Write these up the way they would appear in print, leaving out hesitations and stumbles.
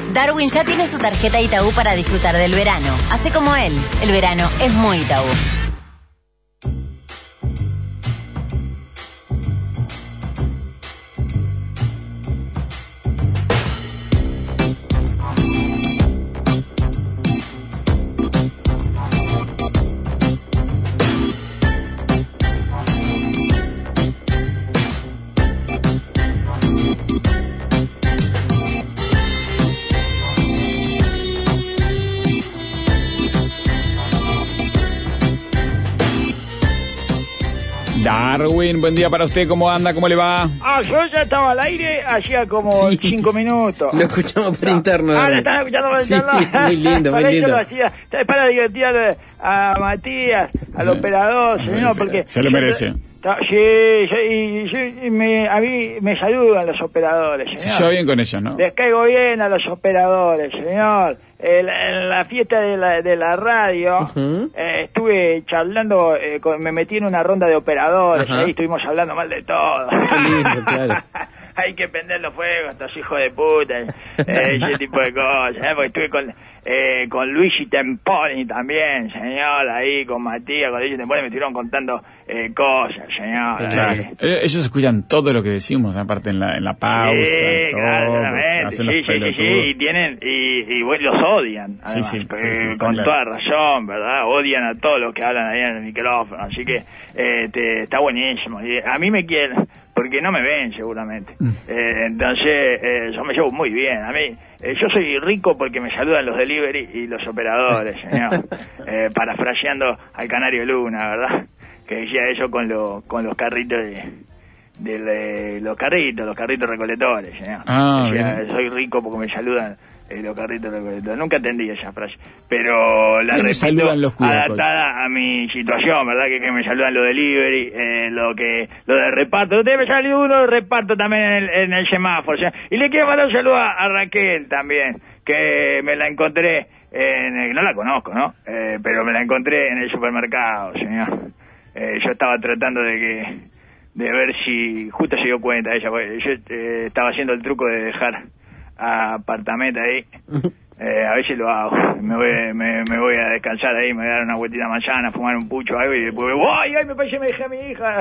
Darwin ya tiene su tarjeta Itaú para disfrutar del verano. Hace como él. El verano es muy Itaú. Darwin, buen día para usted, ¿cómo anda? ¿Cómo le va? Yo ya estaba al aire hacía como 5 minutos. Lo escuchamos por interno. ¿Lo están escuchando por interno? Muy lindo, muy lindo. Yo lo hacía, para divertir a Matías, al operador, señor, porque... Se lo merece. A mí me saludan los operadores, señor. Yo bien con ellos, ¿no? Les caigo bien a los operadores, señor. En la fiesta de la radio, estuve charlando, me metí en una ronda de operadores, ahí estuvimos hablando mal de todo. Qué lindo, claro. Hay que prender los fuegos, estos hijos de puta, ese tipo de cosas, porque estuve con Luigi Temponi también, señor, ahí con Matías, con Luigi Temponi, me estuvieron contando cosas, señor. Claro. Ellos escuchan todo lo que decimos, aparte en la pausa, sí, todos, hacen los pelotudos. y tienen, y bueno, los odian, además, sí, con claro. toda razón, ¿verdad? Odian a todos los que hablan ahí en el micrófono, así que está buenísimo, y a mí me quieren, porque no me ven seguramente, entonces yo me llevo muy bien, a mí, yo soy rico porque me saludan los delivery y los operadores, señor, parafraseando al Canario Luna, ¿verdad? Que decía eso con los carritos los carritos recolectores, señor. Decía, soy rico porque me saludan los carritos recolectores. Nunca entendí esa frase, pero la repito adaptada a mi situación, ¿verdad? Que me saludan los delivery, lo de reparto. Usted me salió uno de reparto también en el semáforo, señor. Y le quiero mandar un saludo a Raquel también, que me la encontré no la conozco, ¿no? Pero me la encontré en el supermercado, señor. Yo estaba tratando de ver si justo se dio cuenta ella, porque yo estaba haciendo el truco de dejar apartamento ahí. A veces lo hago, me voy a descansar ahí, me voy a dar una vueltita manzana, fumar un pucho o algo y después ¡ay, me parece que me dejé a mi hija!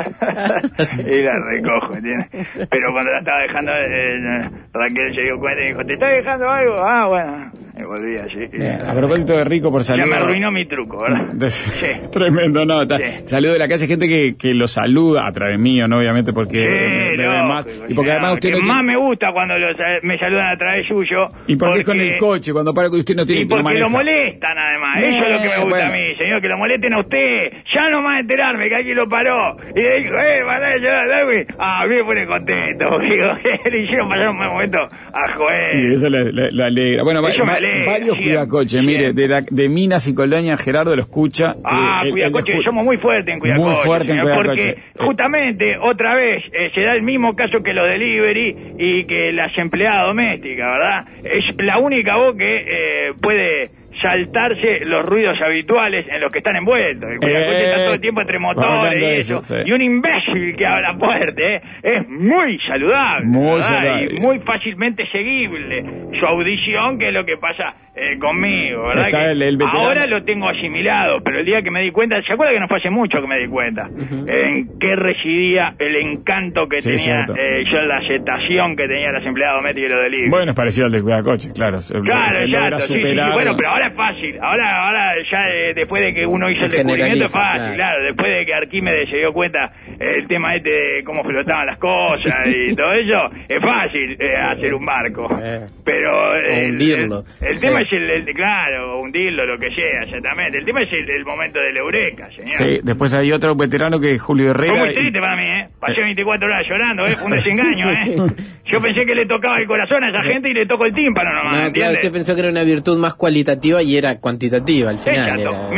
Y la recojo, ¿entiendes? Pero cuando la estaba dejando, Raquel se dio cuenta y dijo, ¿te estás dejando algo? Ah, bueno, y volví así. A propósito de rico por salud. Ya me arruinó mi truco, ¿verdad? Sí. Tremendo, ¿no? Sí. Saludo de la calle, gente que lo saluda a través mío, ¿no? Obviamente porque más, y porque además usted que más me gusta cuando me saludan a través suyo. Y porque es con el coche, cuando para que usted no tiene y porque lo molestan además, eso es lo que me gusta a mí, señor, que lo molesten a usted, ya no más enterarme que aquí lo paró, y le dijo, mandá a llorar a Darwin, a mí me pone contento, digo, le hicieron pasar un buen momento a Joel. Y eso lo alegra. Bueno, varios cuidacoches, mire, de Minas y Colonia, Gerardo lo escucha. Cuidacoche, somos muy fuertes en Cuidacoche, muy fuerte en Cuidacoche. Porque justamente, otra vez, se da el mismo caso que los delivery y que las empleadas domésticas, ¿verdad? Es la única voz que puede saltarse los ruidos habituales en los que están envueltos. El Cuidacoche está todo el tiempo entre motores y eso. Sí. Y un imbécil que habla fuerte, es muy saludable, y muy fácilmente seguible su audición, que es lo que pasa conmigo, ¿verdad? Ahora lo tengo asimilado, pero el día que me di cuenta, ¿se acuerda que no fue hace mucho que me di cuenta? En qué residía el encanto que tenía yo, la aceptación que tenía las empleadas domésticas y los delivery. Bueno, es parecido al de Cuidacoche, claro. Claro, exacto, sí, bueno, pero ahora es fácil, ahora ya después de que uno hizo el descubrimiento es fácil, claro, después de que Arquímedes se dio cuenta el tema de cómo flotaban las cosas y todo eso, es fácil hacer un barco, pero hundirlo. El tema es hundirlo, lo que sea, exactamente. El tema es el momento del eureka, señor. Sí, después hay otro veterano que es Julio Herrera. Fue muy triste para mí, Pasé 24 horas llorando, fue un desengaño, Yo pensé que le tocaba el corazón a esa gente y le tocó el tímpano nomás, no, claro, usted pensó que era una virtud más cualitativa y era cuantitativa al final. Exacto.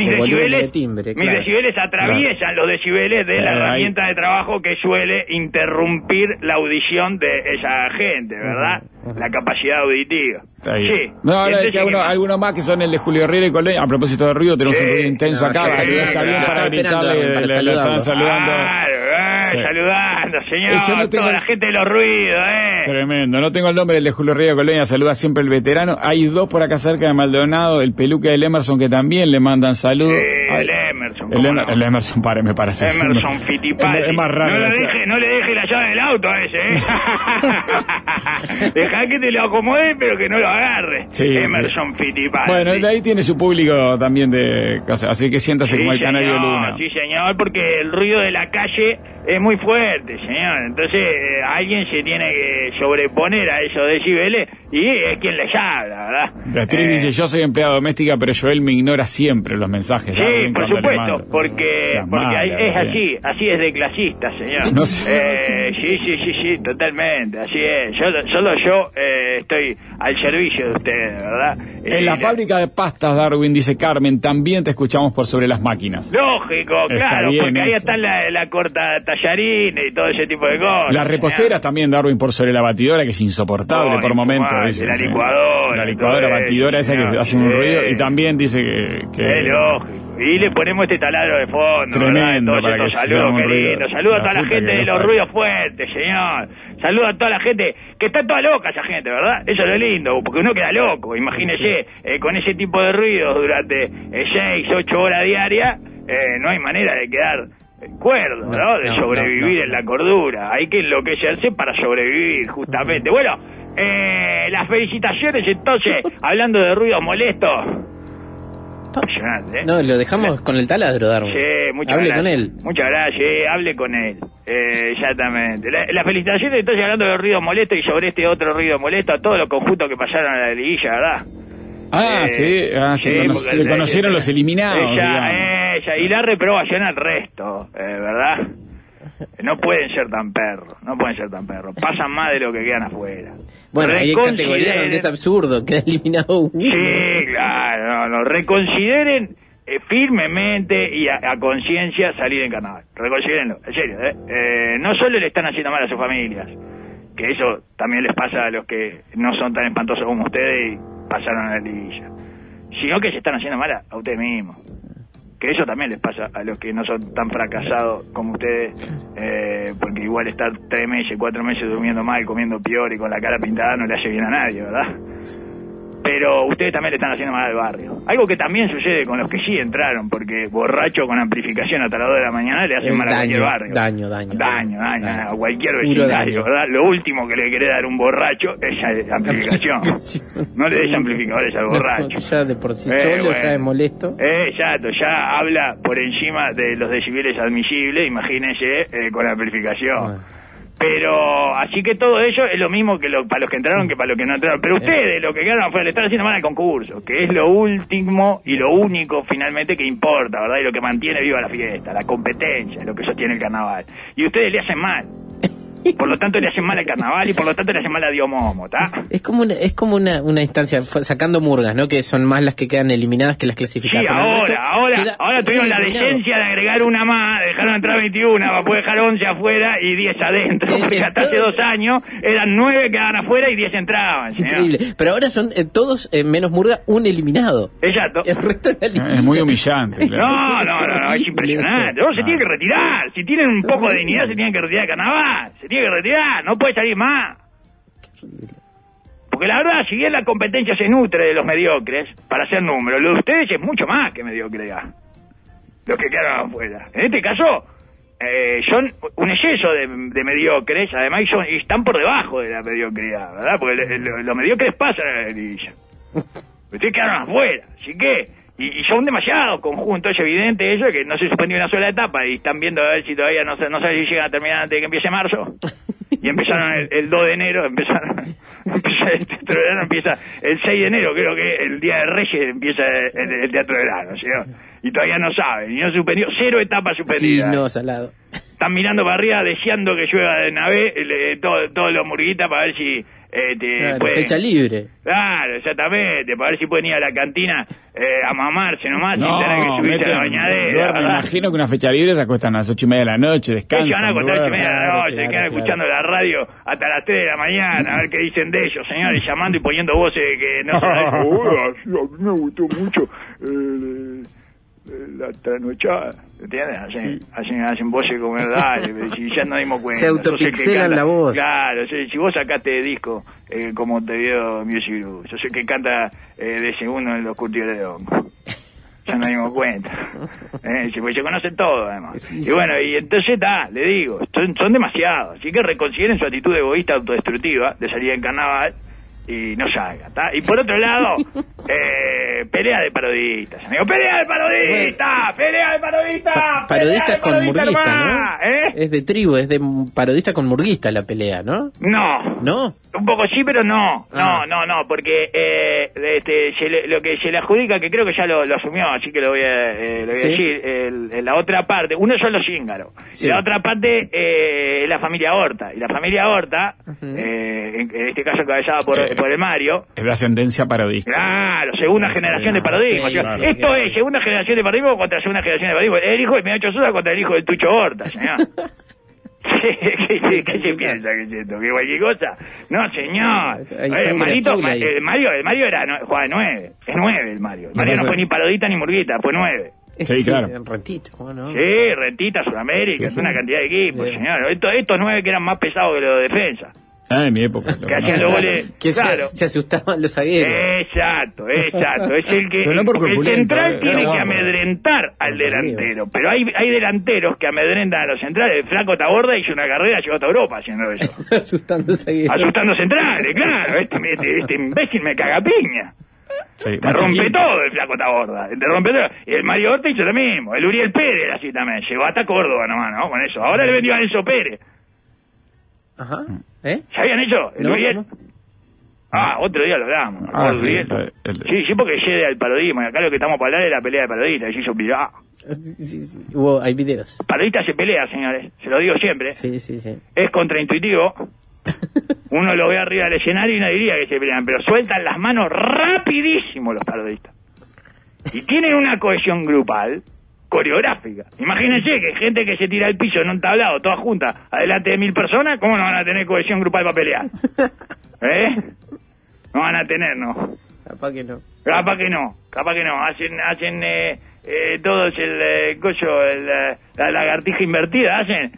Mis decibeles atraviesan los decibeles de la herramienta de trabajo que suele interrumpir la audición de esa gente, ¿verdad? La capacidad auditiva. Sí. No, ahora decía alguno más que son el de Julio Herrera y Colonia. A propósito de ruido, tenemos un ruido intenso acá. Está bien para gritarle, le están saludando. Sí. Saludando, señor, no tengo... toda la gente de los ruidos, Tremendo, no tengo el nombre del de Julio Río Colonia, saluda siempre el veterano. Hay dos por acá cerca de Maldonado, el Peluca del Emerson, que también le mandan saludos. El Emerson. El Emerson, me parece. Emerson Fittipaldi. Es más raro. No le deje la llave del auto a ese, Dejá que te lo acomode, pero que no lo agarre. Sí, Emerson Fittipaldi. Bueno, de ahí tiene su público también de cosas, así que siéntase como el Canario Luna. Sí, señor, porque el ruido de la calle es muy fuerte, señor. Entonces, alguien se tiene que sobreponer a esos decibeles y es quien les habla, ¿verdad? Beatriz dice, yo soy empleada doméstica, pero Joel me ignora siempre los mensajes. Sí, por supuesto, porque así es de clasista, señor. No sé. Sí, totalmente, así es. Solo yo estoy al servicio de ustedes, ¿verdad? En la fábrica de pastas, Darwin, dice Carmen, también te escuchamos por sobre las máquinas. Lógico, claro, porque ahí está la corta tallarines y todo ese tipo de cosas. Las reposteras también, Darwin, por sobre la batidora, que es insoportable por momentos. La licuadora. La licuadora, batidora esa que hace un ruido, y también dice que... Es lógico. Y le ponemos este taladro de fondo. Tremendo, ¿verdad? para que saludos, querido. Saludos a toda la gente de los ruidos fuertes, señor. Saludos a toda la gente, que está toda loca esa gente, ¿verdad? Eso es lo lindo, porque uno queda loco. Imagínese, con ese tipo de ruidos durante 6, 8 horas diarias, no hay manera de quedar cuerdo, ¿no? De sobrevivir en la cordura. Hay que enloquecerse para sobrevivir, justamente. Bueno, las felicitaciones entonces, hablando de ruidos molestos. Impresionante, No, lo dejamos con el taladro, Darwin. Sí, muchas hable gracias. con él. Muchas gracias, hable con él. Exactamente. Las felicitaciones entonces hablando de ruidos molestos y sobre este otro ruido molesto a todos los conjuntos que pasaron a la liguilla, ¿verdad? Se conocieron los eliminados. Ella, y la reprobación al resto, ¿verdad? No pueden ser tan perros, pasan más de lo que quedan afuera. Bueno, hay categorías donde es absurdo, queda eliminado uno. Sí, claro, reconsideren firmemente y a conciencia salir en carnaval. Reconsidérenlo, en serio, no solo le están haciendo mal a sus familias, que eso también les pasa a los que no son tan espantosos como ustedes y pasaron a la liguilla, sino que se están haciendo mal a ustedes mismos. Que eso también les pasa a los que no son tan fracasados como ustedes, porque igual estar 3 meses, 4 meses durmiendo mal, comiendo peor y con la cara pintada no le hace bien a nadie, ¿verdad? Pero ustedes también le están haciendo mal al barrio. Algo que también sucede con los que sí entraron, porque borracho con amplificación hasta las 2 de la mañana le hacen mal a cualquier barrio. Daño. A cualquier vecindario, ¿verdad? Lo último que le quiere dar un borracho es amplificación. No le des amplificadores al borracho. Ya de por sí solo ya es molesto. Ya habla por encima de los decibeles admisibles, imagínense, con amplificación. Pero, así que todo ello es lo mismo que para los que entraron que para los que no entraron. Pero ustedes, lo que quedaron afuera, le están haciendo mal al concurso, que es lo último y lo único finalmente que importa, ¿verdad? Y lo que mantiene viva la fiesta, la competencia, lo que sostiene el carnaval. Y ustedes le hacen mal. Por lo tanto le hacen mal al carnaval y por lo tanto le hacen mal a Dios Momo, ¿está? Es como una instancia, sacando murgas, ¿no? Que son más las que quedan eliminadas que las clasificadas. Sí, ahora tuvieron la decencia de agregar una más, dejaron entrar 21, para poder dejar 11 afuera y 10 adentro, porque hasta hace 2 años eran 9 que quedaban afuera y 10 entraban. Increíble, pero ahora son todos, menos murga, un eliminado. Exacto. El resto de la liguilla. Es muy humillante. Claro. No, es impresionante. Se tiene que retirar, si tienen un poco de dignidad se tienen que retirar de carnaval. Tiene que retirar, no puede salir más. Porque la verdad, si bien la competencia se nutre de los mediocres para hacer números, lo de ustedes es mucho más que mediocridad. Los que quedaron afuera. En este caso, son un exceso de mediocres, además y están por debajo de la mediocridad, ¿verdad? Porque los mediocres pasan a la liguilla. Ustedes quedaron afuera, así que... Y son demasiados conjuntos, es evidente eso, que no se suspendió una sola etapa y están viendo a ver si todavía no saben si llegan a terminar antes de que empiece marzo. Y empezaron el 2 de enero, empieza el 6 de enero, creo que el Día de Reyes empieza el Teatro de Verano, ¿sí? Y todavía no saben, y no suspendió, 0 etapas suspendidas. Sí, no, salado. Están mirando para arriba, deseando que llueva de navé, todos los murguitas para ver si... fecha libre. Claro, exactamente, para ver si pueden ir a la cantina a mamarse nomás sin tener que subirse a la bañadera. Me imagino que una fecha libre se acuestan a las 8:30 de la noche, descansan. Se van a acostar a las 8:30 de la noche, se quedan escuchando la radio hasta las 3 de la mañana, a ver qué dicen de ellos, señores, llamando y poniendo voces que no se a mí me gustó mucho la trasnochada, ¿entiendes? Hacen voces como dale, si ya nos dimos cuenta. Se autopixelan la voz. Claro, si vos sacaste disco como te dio Music Group, yo sé que canta de segundo en los curtidores de hongo. Ya nos dimos cuenta. Pues se conocen todo, además. Sí. Y bueno, y entonces le digo, son demasiados. Así que reconsideren su actitud egoísta autodestructiva de salir en carnaval y no salga, ¿está? Y por otro lado, pelea de parodistas, amigo. ¡Pelea de parodistas! ¡Pelea de parodistas! Parodista con murguista, ¿no? Es de tribu, es de parodista con murguista la pelea, ¿no? No. Un poco sí, pero no. No, porque lo que se le adjudica, que creo que ya lo asumió, así que lo voy a decir, la otra parte, uno son los cíngaros, sí. Y la otra parte es la familia Horta, y la familia Horta, en este caso encabezada por el Mario. Es de ascendencia parodista. Claro, segunda generación de parodismo. Esto es segunda generación de parodismo contra segunda generación de parodismo. El hijo de Menacho Sosa contra el hijo del Tucho Horta, señor. ¿Qué se piensa que es esto? ¿Que cualquier cosa? No, señor. El Mario jugaba de 9. Es 9 el Mario. El Mario no fue ni parodista ni murguita, fue 9. Sí, claro. Rentita, ¿no? Sí, Rentita, Sudamérica, es una cantidad de equipos, señor. Estos 9 que eran más pesados que los de defensa. En mi época. Que hacían los goles. Claro. Se asustaban los zagueros. Exacto. Es el que. El central tiene que amedrentar al delantero. Pero hay delanteros que amedrentan a los centrales. El Flaco Taborda hizo una carrera, llegó hasta Europa haciendo eso. Asustando zagueros. Asustando centrales, claro. Este imbécil me caga piña. Sí, te rompe todo el Flaco Taborda. Te rompe todo. Y el Mario Horta hizo lo mismo. El Uriel Pérez así también. Llegó hasta Córdoba nomás, ¿no? Con eso. Ahora le vendió a Enzo Pérez. Ajá. ¿Sabían eso? ¿El Uriel? Otro día lo damos. Sí, porque llega al parodismo. Y acá lo que estamos para hablar es la pelea de parodistas. Y se hizo viral. Sí. Hay videos. Parodistas se pelea, señores. Se lo digo siempre. Sí. Es contraintuitivo. Uno lo ve arriba del escenario y no diría que se pelean, pero sueltan las manos rapidísimo los parodistas. Y tienen una cohesión grupal coreográfica. Imagínense que gente que se tira al piso en un tablado, todas juntas, adelante de 1000 personas, ¿cómo no van a tener cohesión grupal para pelear? No van a tener, ¿no? Capaz que no. Hacen todos la lagartija invertida, hacen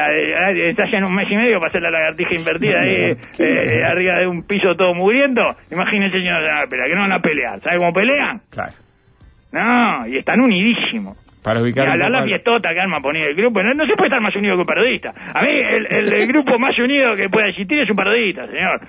un mes y medio para hacer la lagartija invertida ahí, arriba de un piso todo mugriento. Imagínense, señor, que no van a pelear. ¿Sabe cómo pelean? Claro. No, y están unidísimos. Para ubicar y hablar la fiestota que arma poner el grupo, no se puede estar más unido que un parodista. A mí el grupo más unido que pueda existir es un parodista, señor.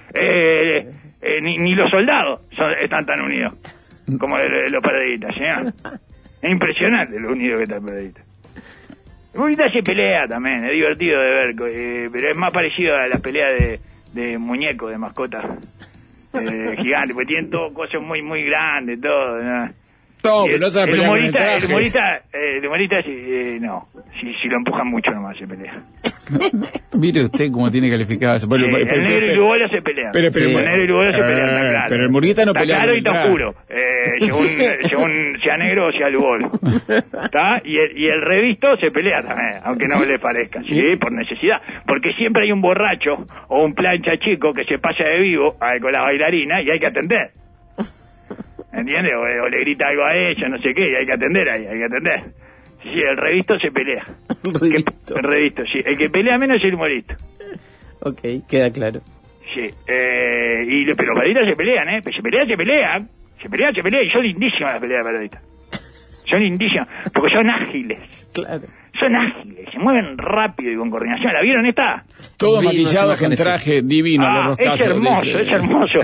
Ni los soldados están tan unidos como los parodistas, señor. Es impresionante lo unido que está el parodista. El parodista se pelea también, es divertido de ver, pero es más parecido a las peleas de muñecos, de mascotas gigantes, porque tienen todo cosas muy, muy grandes, todo, ¿no? No, pero no se pelea con el humorista no. Si lo empujan mucho nomás se pelea. Mire usted cómo tiene calificado eso. El negro y el bolo se pelean. El negro y el bolo se pelean, está claro. Pero el murguista no pelea. Está claro y está oscuro. Según sea negro o sea lubolo. ¿Está? Y el revisto se pelea también, aunque no le parezca. Sí, por necesidad. Porque siempre hay un borracho o un plancha chico que se pasa de vivo con la bailarina y hay que atender. ¿Entiendes? O le grita algo a ella, no sé qué, y hay que atender ahí, Sí, el revisto se pelea. El revisto, sí. El que pelea menos es el humorista. Ok, queda claro. Sí, pero los parodistas se pelean, Se pelean. Y son lindísimas las peleas de parodistas. Son lindísimas, porque son ágiles. Claro. Son ágiles, se mueven rápido y con coordinación. ¿La vieron esta? Todo maquillado en traje divino. Es hermoso.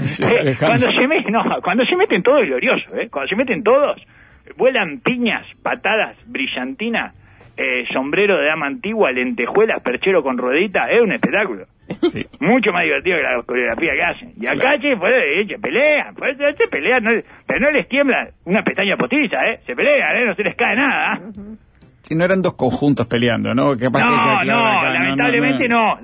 Cuando se meten todos es glorioso, Cuando se meten todos, vuelan piñas, patadas, brillantinas, sombrero de dama antigua, lentejuelas, perchero con ruedita, es un espectáculo. Sí. Mucho más divertido que la coreografía que hacen. Y acá, pelean, pero no les tiembla una pestaña postiza, se pelean, no se les cae nada. Si no eran dos conjuntos peleando, ¿no? Lamentablemente no.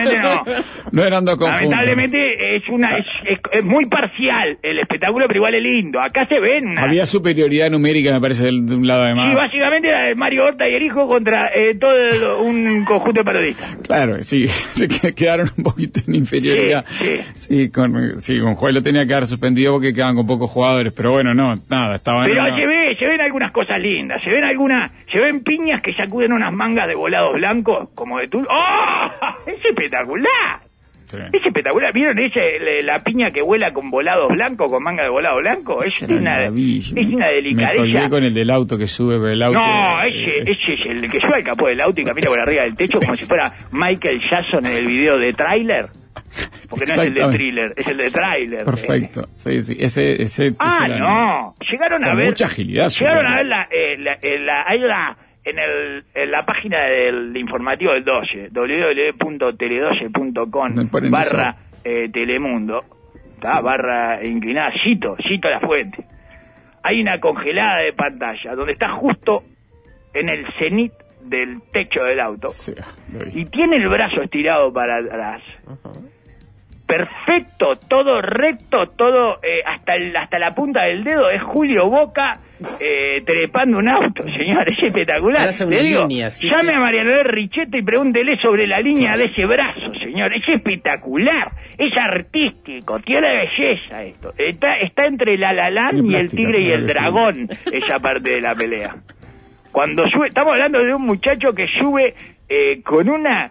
No eran dos conjuntos. Lamentablemente es muy parcial el espectáculo, pero igual es lindo. Acá se ven había superioridad numérica, me parece, de un lado además. Sí, básicamente era Mario Horta y el hijo contra todo un conjunto de parodistas. Claro, sí, quedaron un poquito en inferioridad. Sí, con Juan lo tenía que haber suspendido porque quedaban con pocos jugadores, pero bueno, estaban... Pero se ven algunas cosas lindas, se ven piñas que sacuden unas mangas de volados blancos, como de tú. ¡Oh! ¡Es espectacular! Sí. Es espectacular. ¿Vieron la piña que vuela con volados blancos, con manga de volado blanco? Es una delicadeza. Me colgué con el del auto que sube por el auto. No, ese es el que sube al capó del auto y camina por arriba del techo como si fuera Michael Jackson en el video de Thriller. Porque no es el de Thriller, es el de Thriller. Perfecto. Sí. Ese no. Llegaron a ver. Mucha agilidad. Llegaron a ver en la página del informativo del 12, www.tele12.com/Telemundo, barra inclinada, cito la fuente. Hay una congelada de pantalla donde está justo en el cenit del techo del auto, y tiene el brazo estirado para atrás. Perfecto, todo recto, todo hasta la punta del dedo. Es Julio Boca trepando un auto, señor. Es espectacular. Le digo, llame a Mariano Richetto y pregúntele sobre la línea de ese brazo, señor. Es espectacular, es artístico, tiene belleza esto. Está entre La La Land y el tigre y el dragón, esa parte de la pelea. Cuando sube, estamos hablando de un muchacho que sube con una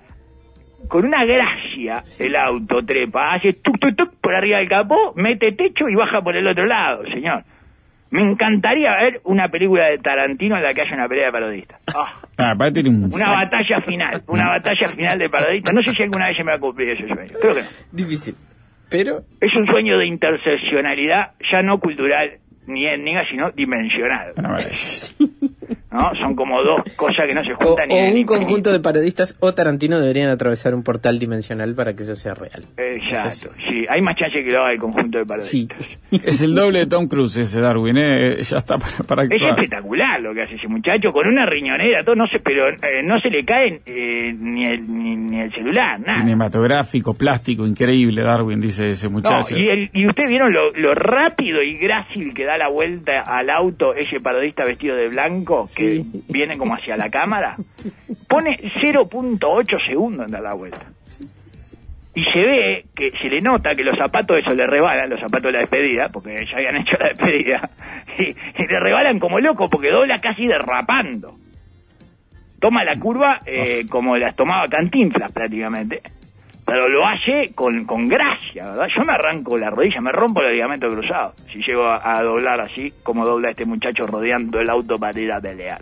gracia, el auto trepa, hace tuc por arriba del capó, mete techo y baja por el otro lado, señor. Me encantaría ver una película de Tarantino en la que haya una pelea de parodistas. Una batalla final de parodistas. No sé si alguna vez se me va a cumplir ese sueño. Creo que no. Difícil. Pero es un sueño de interseccionalidad, ya no cultural ni étnica, sino dimensional. ¿No? Son como dos cosas que no se juntan. O un conjunto de parodistas o Tarantino deberían atravesar un portal dimensional para que eso sea real. Exacto, sí. Hay más chance que lo haga el conjunto de parodistas. Sí. Es el doble de Tom Cruise ese Darwin, ya está para actuar. Es espectacular lo que hace ese muchacho, con una riñonera, todo, no sé, pero no se le cae ni el celular, nada. Cinematográfico, plástico, increíble, Darwin, dice ese muchacho. No, y ustedes vieron lo rápido y grácil que da la vuelta al auto ese parodista vestido de blanco, que viene como hacia la cámara. Pone 0.8 segundos en dar la vuelta. Y se ve que se le nota que los zapatos esos le rebalan, los zapatos de la despedida, porque ya habían hecho la despedida, y le rebalan como loco porque dobla casi derrapando. Toma la curva como las tomaba Cantinflas prácticamente, pero lo hace con gracia, ¿verdad? Yo me arranco la rodilla, me rompo los ligamentos cruzados si llego a doblar así como dobla este muchacho rodeando el auto para ir a pelear.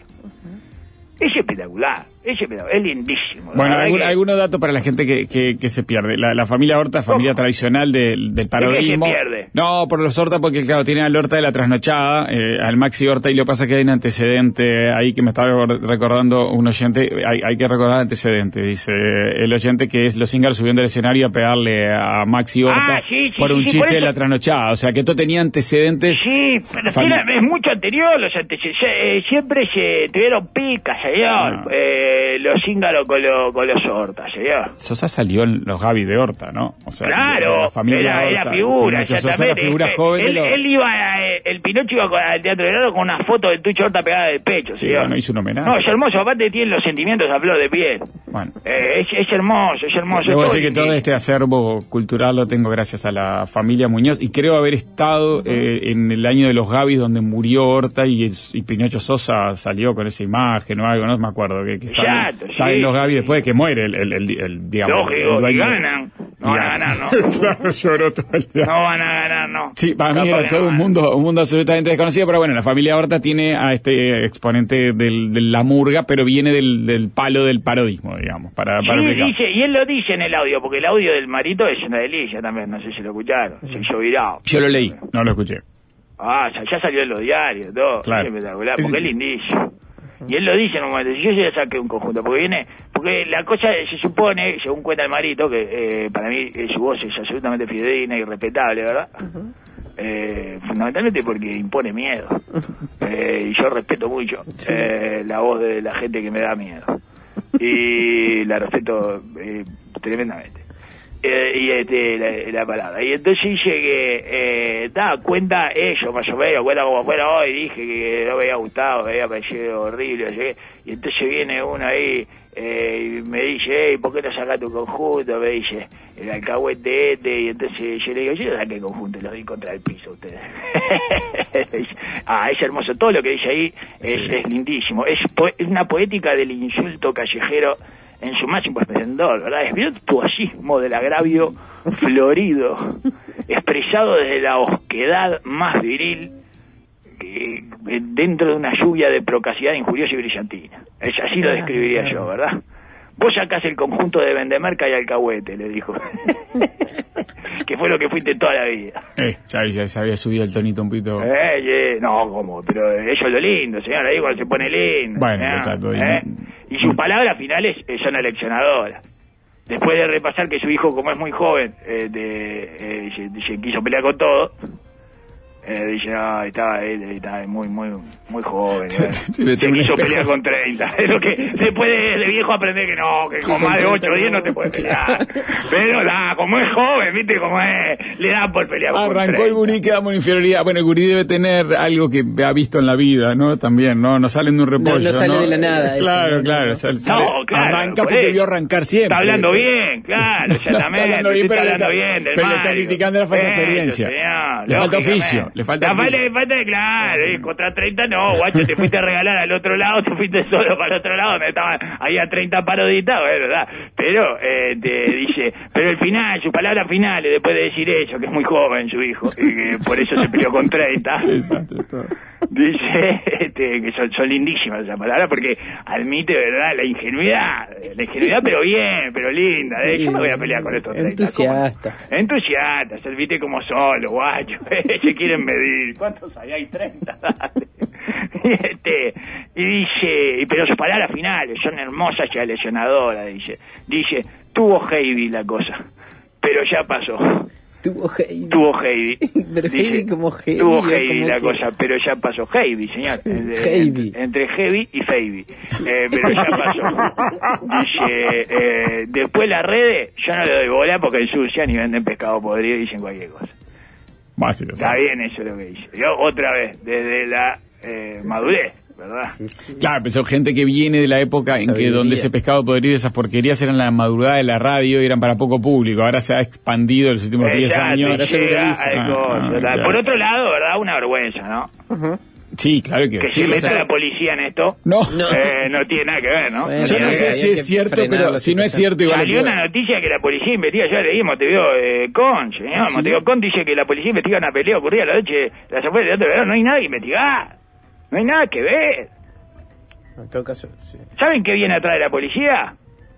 Es espectacular, es lindísimo. Bueno, algunos datos para la gente que se pierde. La familia Horta, familia tradicional del parodismo. ¿Qué se pierde? No, por los Horta, porque claro, tienen al Horta de la trasnochada, al Maxi Horta, y lo que pasa es que hay un antecedente ahí que me estaba recordando un oyente. Hay que recordar antecedente, dice el oyente, que es los Zingars subiendo al escenario a pegarle a Maxi Horta por un chiste de la trasnochada. O sea, que esto tenía antecedentes. Sí, pero es mucho anterior. Los antecedentes siempre se tuvieron picas, señor. Los Zíngaros con los Horta, señor. Sosa salió en los Gaby de Horta, ¿no? O sea, claro, la familia era figura, exactamente. Sosa figura joven. Él iba, el Pinocho iba al Teatro del Lado con una foto del Tucho Horta pegada del pecho, sí, señor. No hizo un homenaje. No, es hermoso, aparte tiene los sentimientos a flor de piel. Bueno. Es hermoso. Debo decir que todo este acervo cultural lo tengo gracias a la familia Muñoz, y creo haber estado en el año de los Gavis donde murió Horta y Pinocho Sosa salió con esa imagen o algo, no me acuerdo, que salen los Gavis después de que muere el digamos. Lógico, y ganan. No van a ganar, ¿no? Claro, lloró todo el día. No van a ganar, ¿no? Sí, para mí era todo un mundo absolutamente desconocido, pero bueno, la familia Horta tiene a este exponente de la murga, pero viene del palo del parodismo, digamos, para dice, y él lo dice en el audio, porque el audio del Marito es una delicia también, no sé si lo escucharon, se hizo virado. Yo lo leí, no lo escuché. Ya salió en los diarios, todo. Claro. Es espectacular, porque es lindísimo. Y él lo dice en un momento, yo ya saqué un conjunto, porque la cosa se supone, según cuenta el Marito, que para mí su voz es absolutamente fidedigna y respetable, ¿verdad? Fundamentalmente porque impone miedo. Y yo respeto mucho la voz de la gente que me da miedo. Y la respeto tremendamente. la palabra. Y entonces dice que cuenta eso, más o menos, cuenta como fuera hoy, dije que no me había gustado, me había parecido horrible, ¿sí? Y entonces viene uno ahí y me dice, ¿por qué no sacas tu conjunto? Me dice, el alcahuete y entonces yo le digo, yo no saqué conjunto, lo di contra el piso a ustedes. Es hermoso, todo lo que dice ahí es lindísimo, es una poética del insulto callejero en su máximo esplendor, ¿verdad? Es virtuosismo del agravio florido, expresado desde la osquedad más viril, dentro de una lluvia de procacidad injuriosa y brillantina. Así lo describiría yo, ¿verdad? Vos sacás el conjunto de Vendemerca y alcahuete, le dijo. Que fue lo que fuiste toda la vida. Ya se había subido el tonito un poquito. No, ¿cómo? Pero eso es lo lindo, señor. Ahí cuando se pone lindo. Bueno, exacto. Y sus palabras finales son aleccionadoras. Después de repasar que su hijo, como es muy joven, se quiso pelear con todo. Dice, no, estaba muy joven. Se quiso pelear con 30. Es lo que después de viejo aprender que no, que con más de 8 o 10 no te puedes pelear. Pero como es joven, viste cómo es, le dan por pelear con 30. Arrancó el gurí, quedamos en inferioridad. Bueno, el gurí debe tener algo que ha visto en la vida, ¿no? También, ¿no? No salen de un repollo, no sale de la nada. Claro, claro. Arranca porque vio arrancar siempre. Está hablando bien, claro, exactamente. Está hablando bien, pero le está criticando la falta de experiencia. Le falta oficio. Le falta, claro, contra 30 no, guacho, te fuiste a regalar al otro lado, te fuiste solo para el otro lado, donde estaban ahí a 30 paroditas, ¿verdad? Pero, te dice, pero el final, sus palabras finales, después de decir eso, que es muy joven su hijo, y que por eso se peleó con 30, exacto. Dice que son lindísimas esas palabras, porque admite, ¿verdad?, la ingenuidad, pero bien, pero linda, yo me voy a pelear con estos 30. Entusiasta, viste como solo, guacho, se quieren medir, ¿cuántos hay? 30, dale. Y dice, pero sus palabras finales son hermosas y aleccionadoras, dice, tuvo Heidi la cosa, pero ya pasó. Tuvo Heidi. Pero dice, Heidi como Heidi. Tuvo Heidi la cosa, pero ya pasó. Heidi, señor. Entre Heavy y Feiby. Sí. Pero ya pasó. Dice, después las redes, yo no le doy bola porque ensucian y venden pescado podrido y dicen cualquier cosa. Básico. Está bien eso lo que dice. Yo otra vez, desde la madurez, ¿verdad? Sí. Claro, pero son gente que viene de la época en que donde ese pescado podrido, esas porquerías eran la madrugada de la radio y eran para poco público. Ahora se ha expandido en los últimos 10 años. Claro. Por otro lado, ¿verdad? Una vergüenza, ¿no? Uh-huh. Sí, claro que sí. Que se meta la policía en esto. No tiene nada que ver, ¿no? Bueno, yo no sé si es cierto, pero si no es cierto igual. Salió una noticia que la policía investiga, ya leí Montevideo señor. ¿Sí? Montevideo Con dice que la policía investiga una pelea ocurrida la noche, las afueras de otro verano. No hay nada que investigar. No hay nada que ver. En todo caso, sí. ¿Saben qué viene atrás de la policía?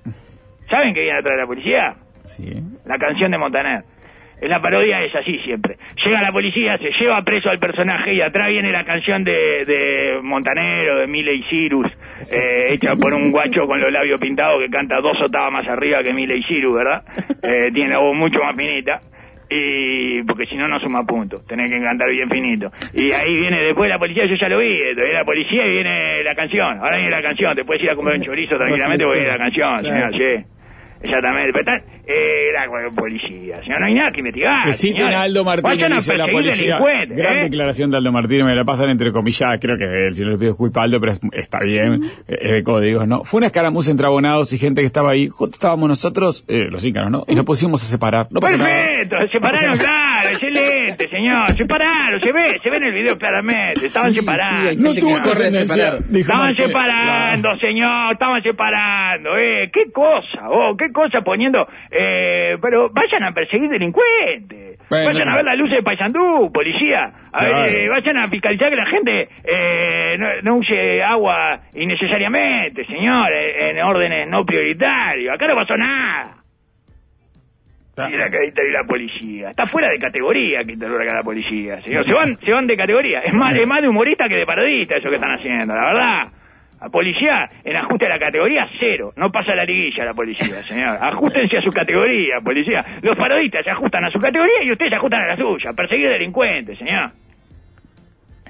Sí. La canción de Montaner. En la parodia es así siempre. Llega la policía, se lleva preso al personaje y atrás viene la canción de Montaner o de Miley Cyrus, hecha por un guacho con los labios pintados que canta 2 octavas más arriba que Miley Cyrus, ¿verdad? Tiene la voz mucho más finita. Y porque si no suma puntos, tenés que cantar bien finito. Y ahí viene después la policía, yo ya lo vi, viene la policía y viene la canción. Ahora viene la canción, te puedes ir a comer un chorizo tranquilamente porque viene la canción, señor, sí. Exactamente, pero la policía, señor, no hay nada que investigar. Que citen a Aldo Martínez, dice la policía. Gran declaración de Aldo Martínez, me la pasan entre comillas, creo que es él, si no le pido disculpa a Aldo, pero está bien, es de códigos, ¿no? Fue una escaramuza entre abonados y gente que estaba ahí, justo estábamos nosotros, los ícaros, ¿no? Y nos pusimos a separar, no pasa perfecto, nada. Separaron, claro, excelente, señor, separaron, se ve en el video claramente, estaban separando. Sí, no tuvo trascendencia. Estaban separando, señor, estaban separando, qué cosa poniendo, pero vayan a perseguir delincuentes, vayan a ver las luces de Paysandú, policía, vayan a fiscalizar que la gente no use agua innecesariamente, señor, en órdenes no prioritarios. Acá no pasó nada. Mira que ahí la policía. Está fuera de categoría que interroga la policía, señor. Se van de categoría. Es más de humorista que de parodista eso que están haciendo, la verdad. La policía, en ajuste a la categoría, 0. No pasa la liguilla la policía, señor. Ajustense a su categoría, policía. Los parodistas se ajustan a su categoría y ustedes se ajustan a la suya. Perseguir delincuentes, señor.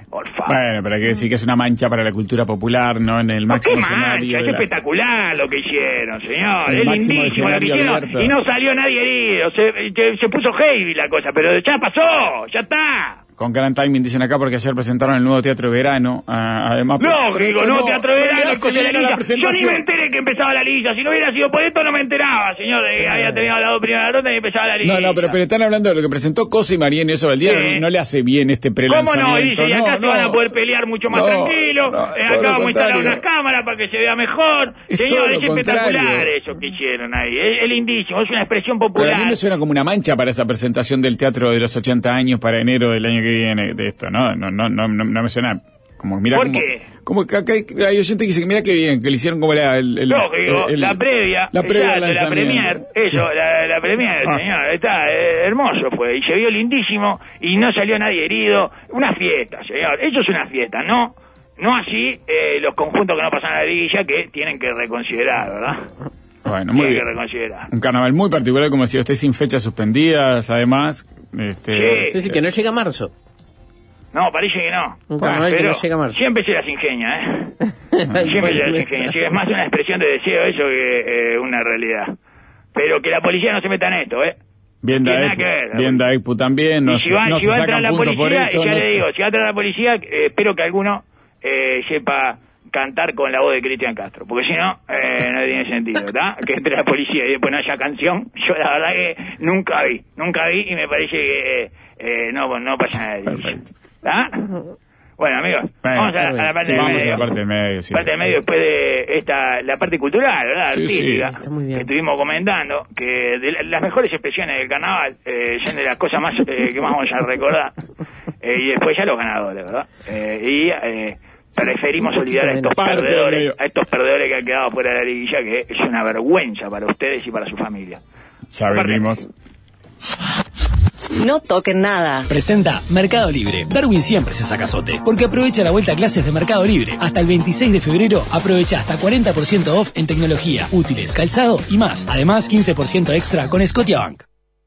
Por favor. Bueno, pero hay que decir que es una mancha para la cultura popular, no en el máximo ¿Qué escenario. mancha? Es espectacular lo que hicieron, señor. El Es máximo lindísimo lo que escenario hicieron. abierto. Y no salió nadie herido. Se puso heavy la cosa, pero ya pasó, ya está. Con gran timing, dicen acá, porque ayer presentaron el nuevo Teatro Verano. Además, Lógico, no, Teatro de Verano, se viene la Yo ni presentación. me enteré que empezaba la liguilla. Si no hubiera sido por esto, no me enteraba, señor. Había tenido la 2 primera ronda y empezaba la liguilla. No, pero están hablando de lo que presentó Cosa y María en eso del día. Sí. No le hace bien este ¿Cómo prelanzamiento. no? Dice, y acá se van a poder pelear mucho más tranquilo. todo Acá lo vamos a instalar contrario. unas cámaras para que se vea mejor. Es Señor, todo lo es espectacular contrario. eso que hicieron ahí. Es lindísimo, es una expresión Pero popular. a mí me suena como una mancha para esa presentación del teatro de los 80 años para enero del año que viene de esto, ¿no? No me suena como, mira, ¿Por como, qué? como que acá hay oyentes que dicen, mira qué bien, que le hicieron como Lógico, la previa, la previa al exacto, la premier, lanzamiento. eso, Sí. la premier, señor, está hermoso fue, y se vio lindísimo, y no salió nadie herido, una fiesta, señor, eso es una fiesta, no así los conjuntos que no pasan a la liguilla que tienen que reconsiderar, ¿verdad? Bueno, muy Tienen bien. que reconsiderar. Un carnaval muy particular, como decía usted, sin fechas suspendidas, además. Sí, que no llega a marzo. No, parece que no. Un carnaval que Pero no llega a marzo. siempre se las ingenia, Siempre se las ingenia. Sí, es más una expresión de deseo eso que una realidad. Pero que la policía no se meta en esto, Bien Tiene nada que ver, bien Daepu también, no y si va a entrar sacan la puntos por policía, esto. ya no- le digo, si va a entrar la policía, espero que alguno sepa cantar con la voz de Cristian Castro, porque si no, no tiene sentido, ¿está? Que entre la policía y después no haya canción, yo la verdad que nunca vi, y me parece que no pasa nada. Perfecto. ¿Está? Bueno, amigos, Bueno, vamos a la parte sí, del vamos medio. a la parte del medio, sí. Parte del medio después de la parte cultural, ¿verdad? Sí, Artística, sí. Está muy bien. que estuvimos comentando, que de las mejores expresiones del carnaval son de las cosas más que más vamos a recordar. Y después ya los ganadores, ¿verdad? Preferimos un poquito olvidar a estos menos. Parte del perdedores, medio. a estos perdedores que han quedado fuera de la liguilla, que es una vergüenza para ustedes y para su familia. Ya venimos. No toquen nada. Presenta Mercado Libre. Darwin siempre se saca azote, porque aprovecha la vuelta a clases de Mercado Libre. Hasta el 26 de febrero aprovecha hasta 40% off en tecnología, útiles, calzado y más. Además, 15% extra con Scotiabank.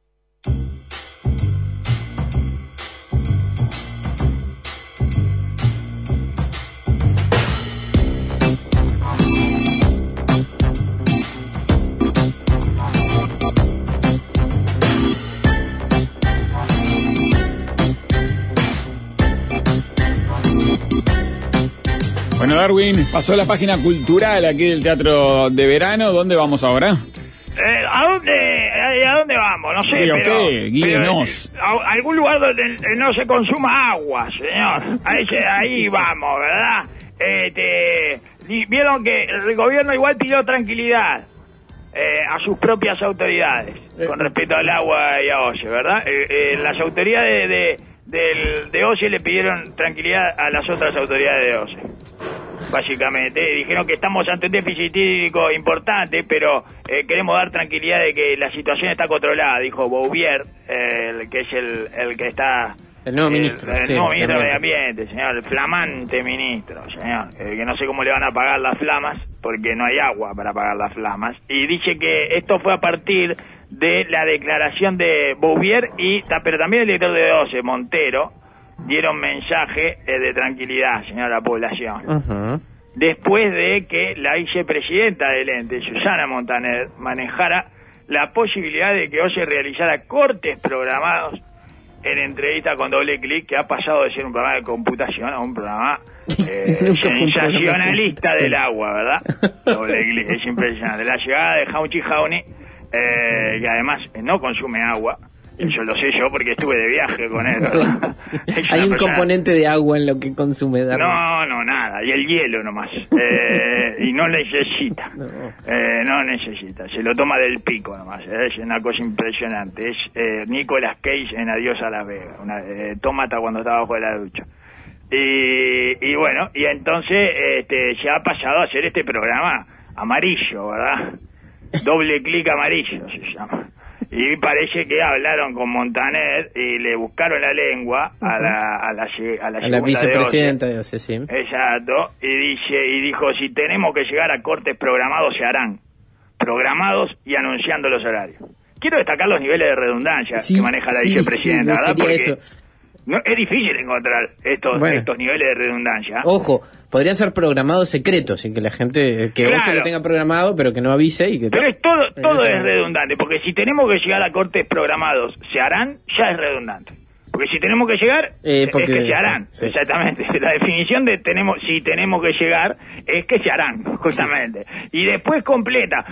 Bueno, Darwin, pasó la página cultural aquí del Teatro de Verano. ¿Dónde vamos ahora? ¿A dónde vamos? No sé, Diga, pero... ¿qué? Guíenos. a algún lugar donde no se consuma agua, señor. Ahí vamos, ¿verdad? Vieron que el gobierno igual pidió tranquilidad a sus propias autoridades con respecto al agua y a OCE, ¿verdad? Las autoridades de OCE le pidieron tranquilidad a las otras autoridades de OCE. Básicamente, dijeron que estamos ante un déficit hídrico importante, pero queremos dar tranquilidad de que la situación está controlada, dijo Bouvier, que es el que está... El nuevo ministro. El sí, nuevo ministro de Medio también. Ambiente, señor, el flamante ministro, señor, que no sé cómo le van a apagar las flamas, porque no hay agua para apagar las flamas, y dice que esto fue a partir de la declaración de Bouvier, pero también el director de OCE, Montero, dieron mensaje de tranquilidad, señor, a la población. Ujú. Después de que la vicepresidenta del ente, Susana Montaner, manejara la posibilidad de que OCE realizara cortes programados en entrevista con Doble Clic, que ha pasado de ser un programa de computación a un programa Nunca fue un programa de sensacionalista computación. del agua, ¿verdad? Doble Clic, es impresionante. La llegada de Jauchi Jauni, que además no consume agua, eso lo sé yo porque estuve de viaje con él, ¿verdad? Es una Hay un persona- componente de agua en lo que consume Darwin. no, nada, y el hielo nomás. Y no necesita. No necesita, se lo toma del pico nomás. Es una cosa impresionante. Es Nicolas Cage en Adiós a Las Vegas. Tómata cuando estaba bajo de la ducha. Y bueno, y entonces se ha pasado a hacer este programa amarillo, ¿verdad? Doble Clic amarillo se llama. Y parece que hablaron con Montaner y le buscaron la lengua a la A la segunda vicepresidenta de de OCE, sí. Exacto, y dijo, si tenemos que llegar a cortes programados, se harán. Programados y anunciando los horarios. Quiero destacar los niveles de redundancia Sí, que maneja la sí, vicepresidenta, sí, ¿verdad? sería Porque eso. No, es difícil encontrar estos niveles de redundancia. Ojo, podrían ser programados secretos, sin que la gente, que vos se lo tenga programado, pero que no avise y que... Pero todo es redundante, porque si tenemos que llegar a cortes programados, se harán, ya es redundante. Porque si tenemos que llegar, es que se harán, sí. Exactamente. La definición de si tenemos que llegar, es que se harán, justamente. Sí. Y después completa,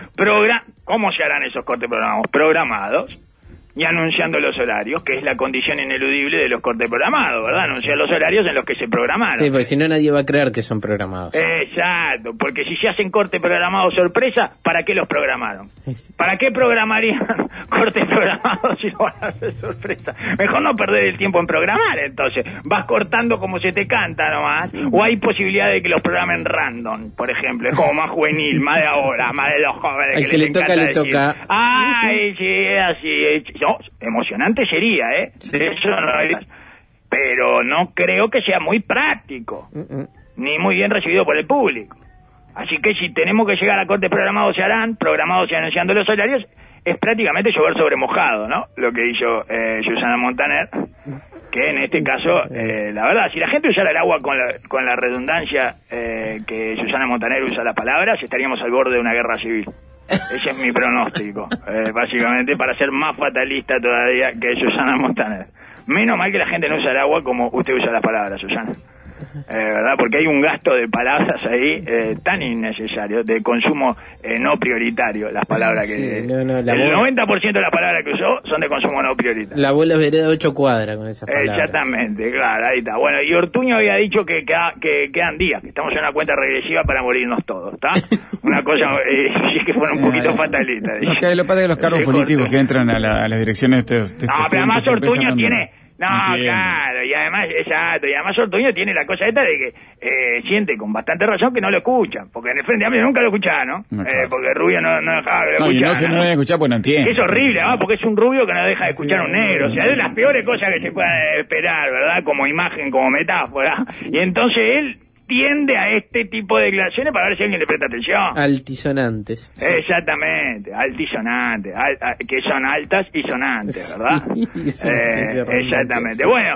¿cómo se harán esos cortes programados? Programados. Y anunciando los horarios, que es la condición ineludible de los cortes programados, ¿verdad? Anunciar los horarios en los que se programaron. Sí, porque si no nadie va a creer que son programados. Exacto, porque si se hacen cortes programados sorpresa, ¿para qué los programaron? ¿Para qué programarían cortes programados si no van a hacer sorpresa? Mejor no perder el tiempo en programar, entonces. Vas cortando como se te canta nomás, o hay posibilidad de que los programen random, por ejemplo. Es como más juvenil, más de ahora, más de los jóvenes. El que le toca, le toca. Ay, sí, así. No, emocionante sería, Sí. De eso no hay... Pero no creo que sea muy práctico, ni muy bien recibido por el público. Así que si tenemos que llegar a cortes programados se harán, programados y anunciando los horarios, es prácticamente llover sobre mojado, ¿no? Lo que hizo Susana Montaner, que en este caso, la verdad, si la gente usara el agua con la redundancia que Susana Montaner usa las palabras, estaríamos al borde de una guerra civil. Ese es mi pronóstico, básicamente, para ser más fatalista todavía que Susana Montaner. Menos mal que la gente no usa el agua como usted usa las palabras, Susana. ¿Verdad? Porque hay un gasto de palabras ahí tan innecesario, de consumo no prioritario, las palabras que... Sí, el 90% de las palabras que usó son de consumo no prioritario. La abuela vereda 8 cuadras con esas palabras. Exactamente, claro, ahí está. Bueno, y Ortuño había dicho que quedan días, que estamos en una cuenta regresiva para morirnos todos, ¿está? Una cosa, sí que fueron un poquito fatalistas. Lo que pasa es que los cargos políticos que entran a las direcciones de estos... No, pero además Ortuño tiene... No, claro, y además Ortuño tiene la cosa esta de que siente con bastante razón que no lo escuchan, porque en el Frente Amplio nunca lo escuchaba, ¿no? Claro. Porque Rubio no dejaba que lo escuchara. Y no se lo debe escuchar porque no entiende. Es horrible, además, porque es un Rubio que no deja de escuchar a un negro, o sea, es de las peores cosas que se puedan esperar, ¿verdad? Como imagen, como metáfora, y entonces él tiende a este tipo de declaraciones para ver si alguien le presta atención. Altisonantes. Sí. Exactamente, altisonantes, que son altas y sonantes, ¿verdad? Exactamente. Bueno,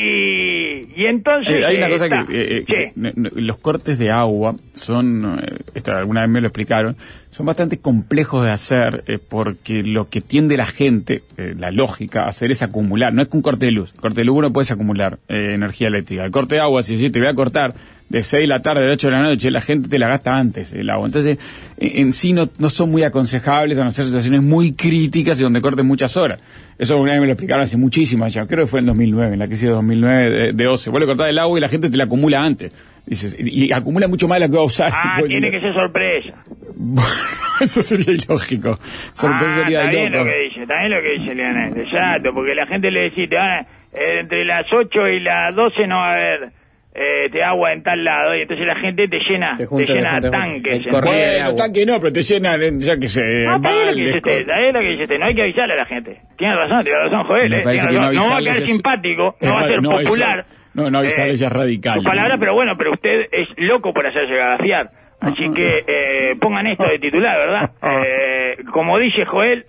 y entonces... hay una cosa que los cortes de agua son, esto alguna vez me lo explicaron, son bastante complejos de hacer porque lo que tiende la gente, la lógica, a hacer es acumular. No es que un corte de luz. El corte de luz uno puede acumular energía eléctrica. El corte de agua, si te voy a cortar de 6 de la tarde, de 8 de la noche, la gente te la gasta antes el agua. Entonces, en sí no son muy aconsejables, van a ser situaciones muy críticas y donde corten muchas horas. Eso alguna vez me lo explicaron hace muchísimo ya, creo que fue en 2009, en la crisis de 2009 de OCE. Vos le cortás el agua y la gente te la acumula antes. Dices, y acumula mucho más de lo que va a usar. Tiene que ser sorpresa. Bueno, eso sería ilógico. Sorpresa sería está bien lo que dice Leonel, exacto, porque la gente le decís, entre las 8 y las 12 no va a haber agua en tal lado, y entonces la gente te llena tanques. Bueno, tanque no, pero te llena, ya que se... No, está bien lo que dice usted, no hay que avisarle a la gente. Tiene razón, Joel. No va a quedar simpático, no va a ser popular. No avisarle ya es radical. Su palabra, pero usted es loco por hacerse garafiar. Así que pongan esto de titular, ¿verdad? Como dice Joel,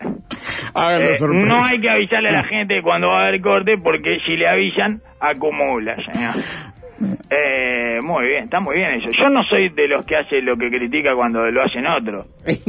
no hay que avisarle a la gente cuando va a haber corte, porque si le avisan, acumula, señor. Muy bien, está muy bien eso. Yo no soy de los que hace lo que critica cuando lo hacen otros.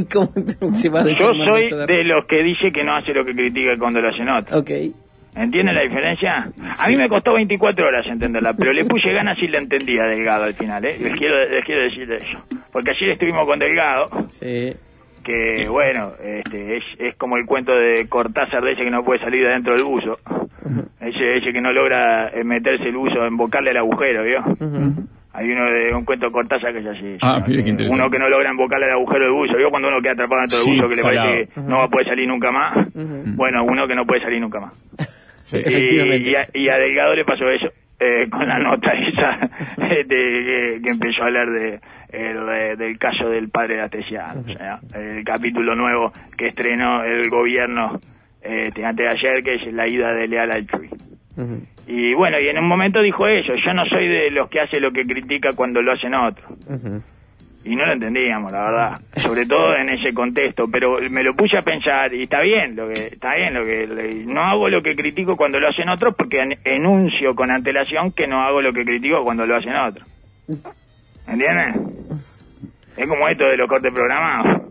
Yo soy de los que dice que no hace lo que critica cuando lo hacen otros. Okay. ¿Entienden la diferencia? A mí me costó 24 horas entenderla, pero le puse ganas y la entendí a Delgado al final, ¿eh? Sí. Les quiero decir eso. Porque ayer estuvimos con Delgado. Sí. Que bueno, es como el cuento de Cortázar de ese que no puede salir de dentro del buzo. Ese que no logra meterse el buzo, embocarle el agujero, ¿vio? Hay un cuento de Cortázar que es así. Uno que no logra embocarle el agujero del buzo, ¿vio? Cuando uno queda atrapado dentro del buzo, que le parece que no va a poder salir nunca más. Bueno, uno que no puede salir nunca más. Sí, efectivamente. Y a Delgado le pasó eso con la nota esa que empezó a hablar del caso del padre Astesiano, o sea, el capítulo nuevo que estrenó el gobierno antes de ayer, que es la ida de Leal al Chuy. Y bueno, y en un momento dijo eso: yo no soy de los que hace lo que critica cuando lo hacen otros. y no lo entendíamos, la verdad, sobre todo en ese contexto, pero me lo puse a pensar y está bien lo que no hago lo que critico cuando lo hacen otros, porque enuncio con antelación que no hago lo que critico cuando lo hacen otros. ¿Entiendes? Es como esto de los cortes programados.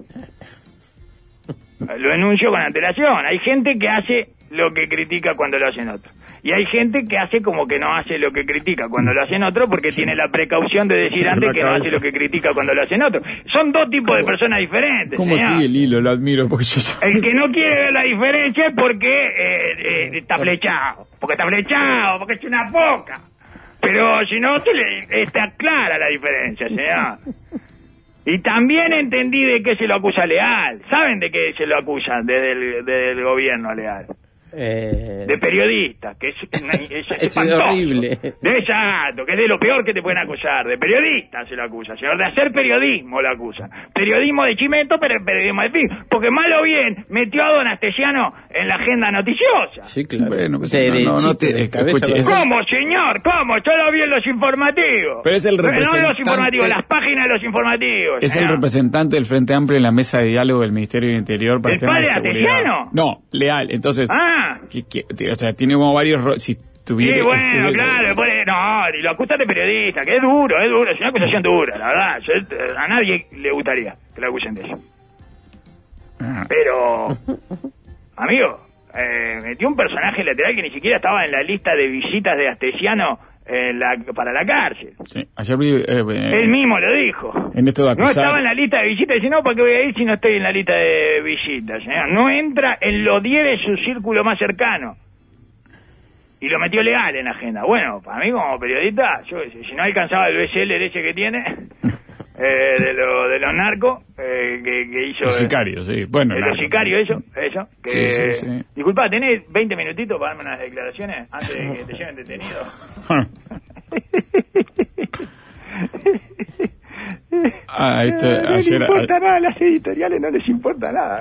Lo enuncio con antelación. Hay gente que hace lo que critica cuando lo hacen otros. Y hay gente que hace como que no hace lo que critica cuando lo hacen otros, porque tiene la precaución de decir antes que no hace lo que critica cuando lo hacen otros. Son dos tipos de personas diferentes. ¿Cómo sigue el hilo? Lo admiro. Porque el que no quiere ver la diferencia es porque está flechado. Porque está flechado, porque es una poca. Pero si no, está clara la diferencia, señor. Y también entendí de qué se lo acusa Leal. ¿Saben de qué se lo acusan desde el gobierno Leal? De periodista, que es horrible. Exacto, que es de lo peor que te pueden acusar. De periodista se lo acusa, señor. De hacer periodismo lo acusan. Periodismo de chimento, pero periodismo de fin. Porque mal o bien metió a don Astesiano en la agenda noticiosa. Sí, claro. Bueno, pues ¿Cómo, señor? ¿Cómo? Yo lo vi en los informativos. Pero es el representante. No los informativos, las páginas de los informativos. Es el representante del Frente Amplio en la mesa de diálogo del Ministerio del Interior para el tema de seguridad. ¿Astesiano? No, Leal. Entonces, o sea, tiene como varios... Si tuviera, bueno, claro, y lo acusan de periodista, que es duro, es una acusación dura, la verdad. A nadie le gustaría que lo acusen de eso. Pero, amigo, metió un personaje lateral que ni siquiera estaba en la lista de visitas de Astesiano para la cárcel. Sí, ayer vi, él mismo lo dijo. En esto de acusar... No estaba en la lista de visitas. Dice, no, ¿para qué voy a ir si no estoy en la lista de visitas, señor? No entra en los 10 de su círculo más cercano. Y lo metió Leal en la agenda. Bueno, para mí como periodista, yo si no alcanzaba el BSL ese que tiene, de los narcos, que hizo... Los sicarios, sí. Bueno, los sicarios, eso. Que, sí. Disculpa, ¿tenés 20 minutitos para darme unas declaraciones antes de que te lleven detenido? No les importa nada, las editoriales no les importa nada.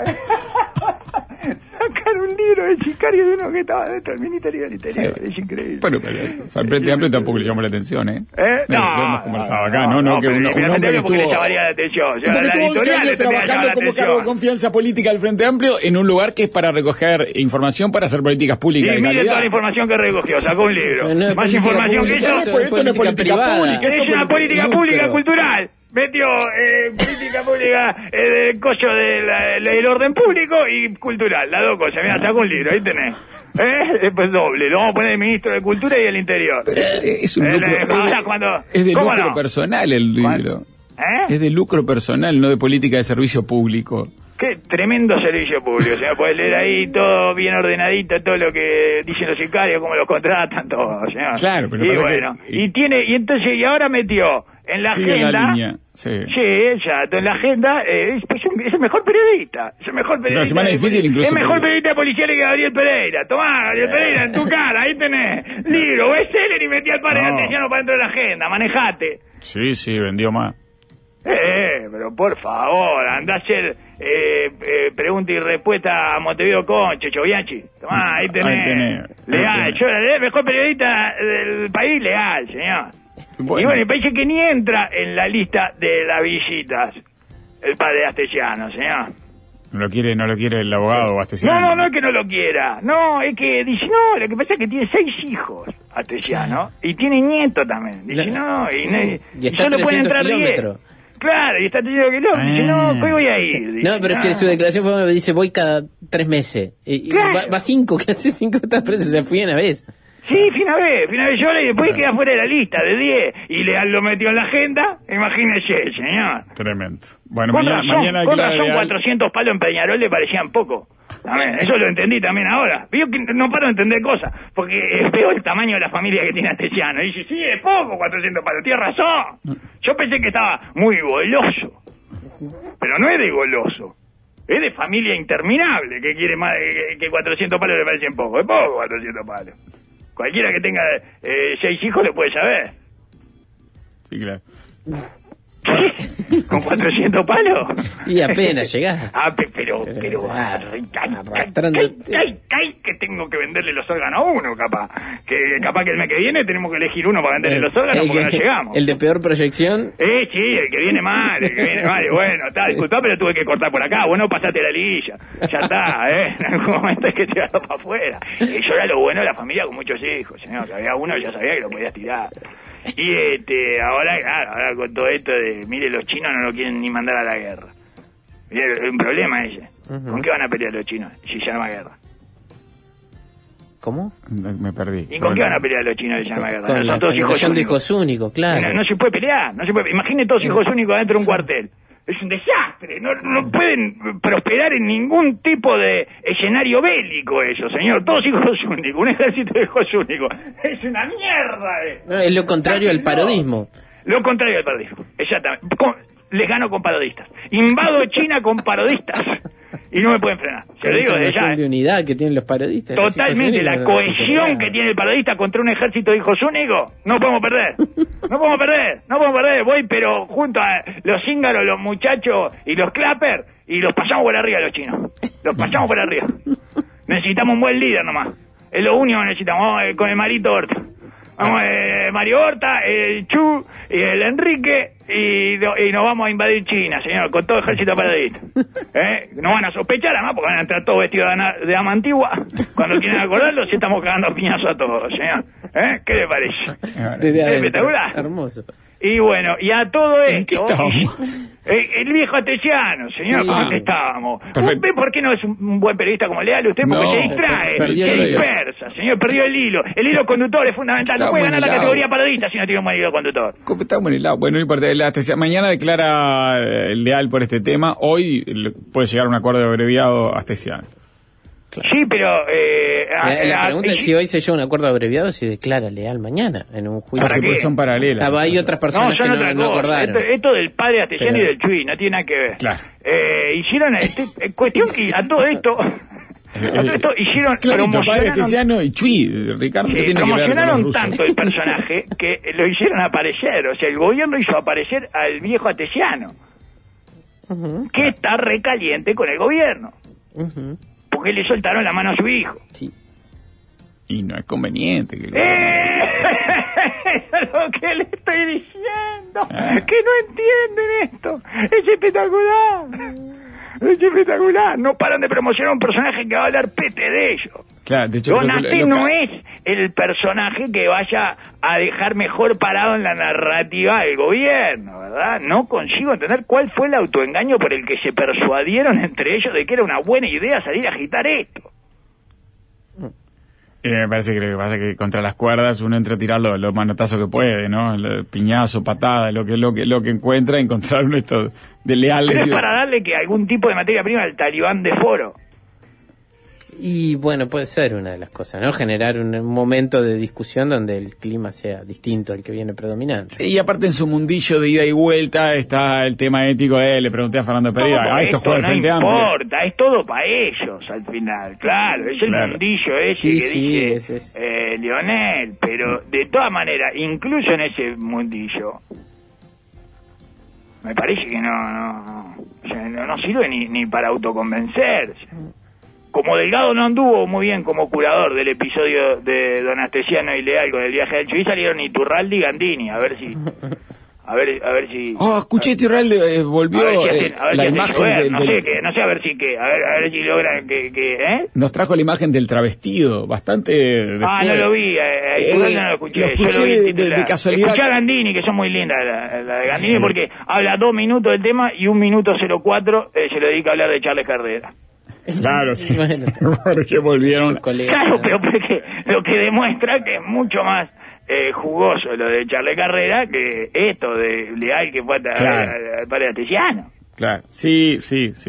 Sacar un libro de sicario de uno que estaba dentro del Ministerio del Interior, es increíble. Bueno, pero al Frente Amplio tampoco le llamó la atención, ¿eh? No, lo hemos conversado acá, ¿no? Que un hombre que estuvo... le llamaría la atención. Porque estuvo 11 años trabajando como cargo de confianza política del Frente Amplio en un lugar que es para recoger información para hacer políticas públicas de calidad. Mire toda la información que recogió, sacó un libro. Más información que eso. Esto no es política pública. Es una política pública cultural. Metió política pública del cocho del orden público y cultural, las dos cosas. Mira, sacó un libro, ahí tenés. Pues doble, lo vamos a poner el ministro de Cultura y del Interior. Pero es un lucro, es de lucro personal el libro. Es de lucro personal, no de política de servicio público. Qué tremendo servicio público, señor. Puede leer ahí todo bien ordenadito, todo lo que dicen los sicarios, cómo los contratan, todo, señor. Claro, pero y bueno, y ahora metió en la agenda. La línea, sí, exacto, en la agenda es el mejor periodista. Es el mejor periodista. Una semana difícil incluso. Es mejor periodista policial que Gabriel Pereira. Tomá, Gabriel Pereira, en tu cara, ahí tenés. Libro, bestseller y metí al padre de Astesiano para dentro de la agenda. Manejate. Sí, vendió más. Pero por favor, andá a hacer pregunta y respuesta a Montevideo con Checho Bianchi. Tomá, ahí tenés. Leal, yo el mejor periodista del país, Leal, señor. Bueno. Y bueno, me parece que ni entra en la lista de las visitas el padre Astesiano, señor. No lo quiere el abogado Astesiano. No es que no lo quiera. No, es que dice, no, lo que pasa es que tiene 6 hijos Astesiano y tiene nietos también. Dice, y está a 300 kilómetros. Claro, y está a 300 kilómetros. Dice, no, ¿qué voy a ir? Dice, no, pero es que su declaración fue, dice, voy cada 3 meses. Claro. Va 5, que hace 5 estás preso, o sea, fui una vez. Sí, fina vez yo y después queda fuera de la lista de 10 y Leal lo metió en la agenda, imagínese, señor. Tremendo. Bueno, con mañana razón 400 palos en Peñarol le parecían poco. Eso lo entendí también ahora. Vio que no paro de entender cosas, porque veo el tamaño de la familia que tiene Astesiano. Y dice, sí, es poco 400 palos, tiene razón. Yo pensé que estaba muy goloso, pero no es de goloso. Es de familia interminable, que quiere más que 400 palos le parecen poco. Es poco 400 palos. Cualquiera que tenga 6 hijos lo puede saber. Sí, claro. ¿Con 400 palos? Y apenas llegás. Pero arrastrando. que tengo que venderle los órganos a uno, capaz que el mes que viene tenemos que elegir uno para venderle los órganos porque no llegamos. El de peor proyección. Sí, el que viene mal, y bueno, disculpá, pero tuve que cortar por acá, bueno, pasate la liguilla, ya está, en algún momento hay que tirarlo para afuera. Eso era lo bueno de la familia con muchos hijos, señor, que había uno ya sabía que lo podías tirar. Y ahora con todo esto de, mire, los chinos no lo quieren ni mandar a la guerra. Mire, un problema ese. ¿Con qué van a pelear los chinos si se llama guerra? ¿Cómo? Me perdí. ¿Y con qué van a pelear los chinos si se llama guerra? Con la generación de hijos únicos, claro. No se puede pelear, Imagine todos hijos únicos adentro de un cuartel. Es un desastre, no pueden prosperar en ningún tipo de escenario bélico eso, señor. Todos hijos únicos, un ejército de hijos únicos. Es una mierda. No, es lo contrario al parodismo. Lo contrario al parodismo, exactamente. Les gano con parodistas. Invado China con parodistas. Y no me pueden frenar. Se lo digo desde ya. de unidad que tienen los parodistas. Totalmente, la cohesión que tiene el parodista contra un ejército de hijos únicos. No podemos perder. Voy, pero junto a los cíngaros, los muchachos y los clappers, y los pasamos por arriba los chinos. Necesitamos un buen líder nomás. Es lo único que necesitamos. Vamos con el Marito Horta. Vamos, Mario Horta, el Chu y el Enrique, y nos vamos a invadir China, señor, con todo ejército parodista. No van a sospechar, además, porque van a entrar todos vestidos de dama antigua. Cuando quieren acordarlo, si estamos cagando piñazo a todos, señor. ¿Qué le parece? ¿Es espectacular? Hermoso. Y bueno, y a todo esto, el viejo Atesiano, señor, sí. ¿cómo estábamos? Perfecto. ¿Usted por qué no es un buen periodista como Leal? Usted porque No, se distrae, perdió se el hilo. dispersa, señor, perdió el hilo. El hilo conductor es fundamental, no puede ganar la categoría parodista si no tiene un buen hilo conductor. Estamos en el lado. Bueno, no importa. Mañana declara Leal por este tema. Hoy puede llegar a un acuerdo abreviado Atesiano. Claro. Sí, pero... la pregunta es si hoy se llega a un acuerdo abreviado, si declara Leal mañana en un juicio. ¿Para qué? Son paralelas. Hay otras personas que son otra no cosa. acordaron. Esto del padre Atesiano Pero- y del Chuy no tiene nada que ver. Claro. Hicieron cuestión que a todo esto hicieron Clarito, padre promocionaron, Atesiano y Chuy. Ricardo, ¿qué tiene que ver con los promocionaron rusos? tanto el personaje que lo hicieron aparecer. O sea, el gobierno hizo aparecer al viejo Atesiano, que está recaliente con el gobierno, porque le soltaron la mano a su hijo. Sí. Y no es conveniente. Que Eso es lo que le estoy diciendo, que no entienden esto. Es espectacular. No paran de promocionar un personaje que va a hablar pete de ellos. Claro, de hecho, Donate no es el personaje que vaya a dejar mejor parado en la narrativa del gobierno, ¿verdad? No consigo entender cuál fue el autoengaño por el que se persuadieron entre ellos de que era una buena idea salir a agitar esto. me parece que lo que pasa es que contra las cuerdas uno entra a tirar los manotazos que puede, ¿no? El piñazo, patada, lo que encuentra, encontrar un esto de leales. Pero es para darle que algún tipo de materia prima al talibán de foro. Y bueno, puede ser una de las cosas, ¿no? Generar un momento de discusión donde el clima sea distinto al que viene predominante. Y aparte en su mundillo de ida y vuelta está el tema ético le pregunté a Fernando Pereira, esto juega el Frente Amplio. No importa, es todo para ellos al final, claro, es el mundillo ese que dice Lionel, pero de todas maneras, incluso en ese mundillo, me parece que no sirve ni para autoconvencerse. Como Delgado no anduvo muy bien como curador del episodio de Don Atesiano y Leal con el viaje del Chuy, salieron Iturralde y Gandini, a ver si... escuché Iturralde volvió la imagen del... No sé, a ver si logran que Nos trajo la imagen del travestido, bastante... después. No lo vi, Iturralde no lo escuché. Lo escuché yo lo vi de casualidad. Escuché a Gandini, que son muy lindas la de Gandini, porque habla 2 minutos del tema y 1 minuto 04 se lo dedica a hablar de Charles Carrera. Claro, sí. Bueno, porque volvieron. Claro, pero porque lo que demuestra que es mucho más jugoso lo de Charles Carrera que esto de Leal que fue al padre Atesiano. Claro, sí.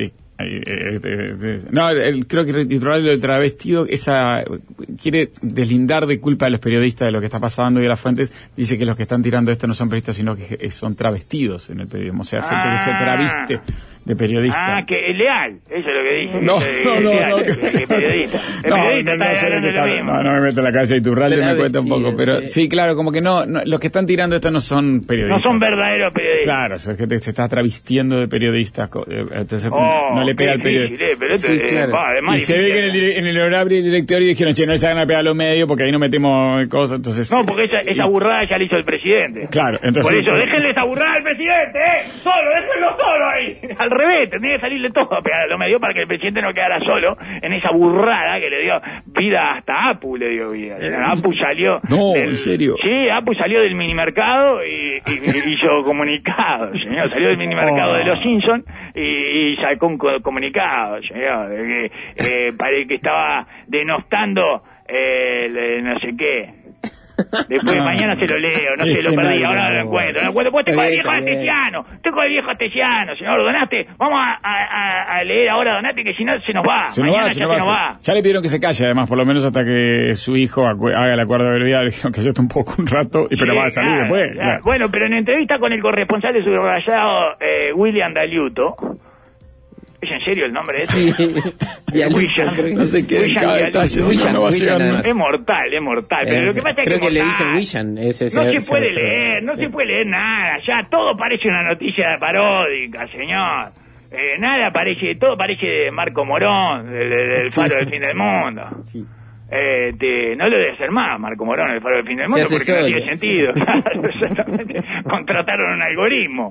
No, creo que Iturralde del travestido quiere deslindar de culpa a los periodistas de lo que está pasando y de las fuentes. Dice que los que están tirando esto no son periodistas, sino que son travestidos en el periodismo. O sea, gente que se traviste de periodista. Ah, que es leal, eso es lo que dije. No, que periodista. El periodista está hablando de lo mismo. No me meto en la cabeza y Iturralde me cuenta un poco, pero sí. sí, claro, como que no, los que están tirando esto no son periodistas. No son verdaderos periodistas. Claro, o sea, es que se está travestiendo de periodistas, entonces no le pega al periodista. Pero esto Sí, claro. Y se ve que en el horario directorio dijeron, che, no le sacan a pegar a los medios porque ahí no metemos cosas, entonces... No, porque esa burrada ya la hizo el presidente. Claro, entonces... Por eso, déjenle esa burrada al presidente, Solo, déjenlo solo ahí. Al revés, tendría que salirle todo a pegar a los medios para que el presidente no quedara solo en esa burrada que le dio vida hasta Apu, le dio vida. Apu salió... No, en serio. Sí, Apu salió del minimercado y hizo comunicado, señor. Salió del minimercado de los Simpsons y sacó un comunicado, señor. Parece que estaba denostando no sé qué. Después mañana se lo leo, no sé, lo perdí, ahora no lo encuentro. Pues tengo el viejo Astesiano, señor Donate. Vamos a leer ahora Donate, que si no se nos va. Se nos va. Ya le pidieron que se calle, además, por lo menos hasta que su hijo haga el acuerdo de brevedad. Le dijeron que yo esté un poco un rato, pero va a salir después. Claro. Bueno, pero en entrevista con el corresponsal de subrayado, William D'Aliuto. ¿Es en serio el nombre de ese? Sí, no sé qué, cada detalle, no va a llegar. Es mortal, pero lo que pasa es creo que le mortal. dicen William. No se puede leer, no se puede leer nada, ya todo parece una noticia paródica, señor. Nada parece, todo parece de Marco Morón, del Faro del Fin del Mundo. Sí. No lo debe hacer más Marco Morón, el Faro del Fin del Mundo, porque no tiene sentido. Exactamente. Contrataron un algoritmo.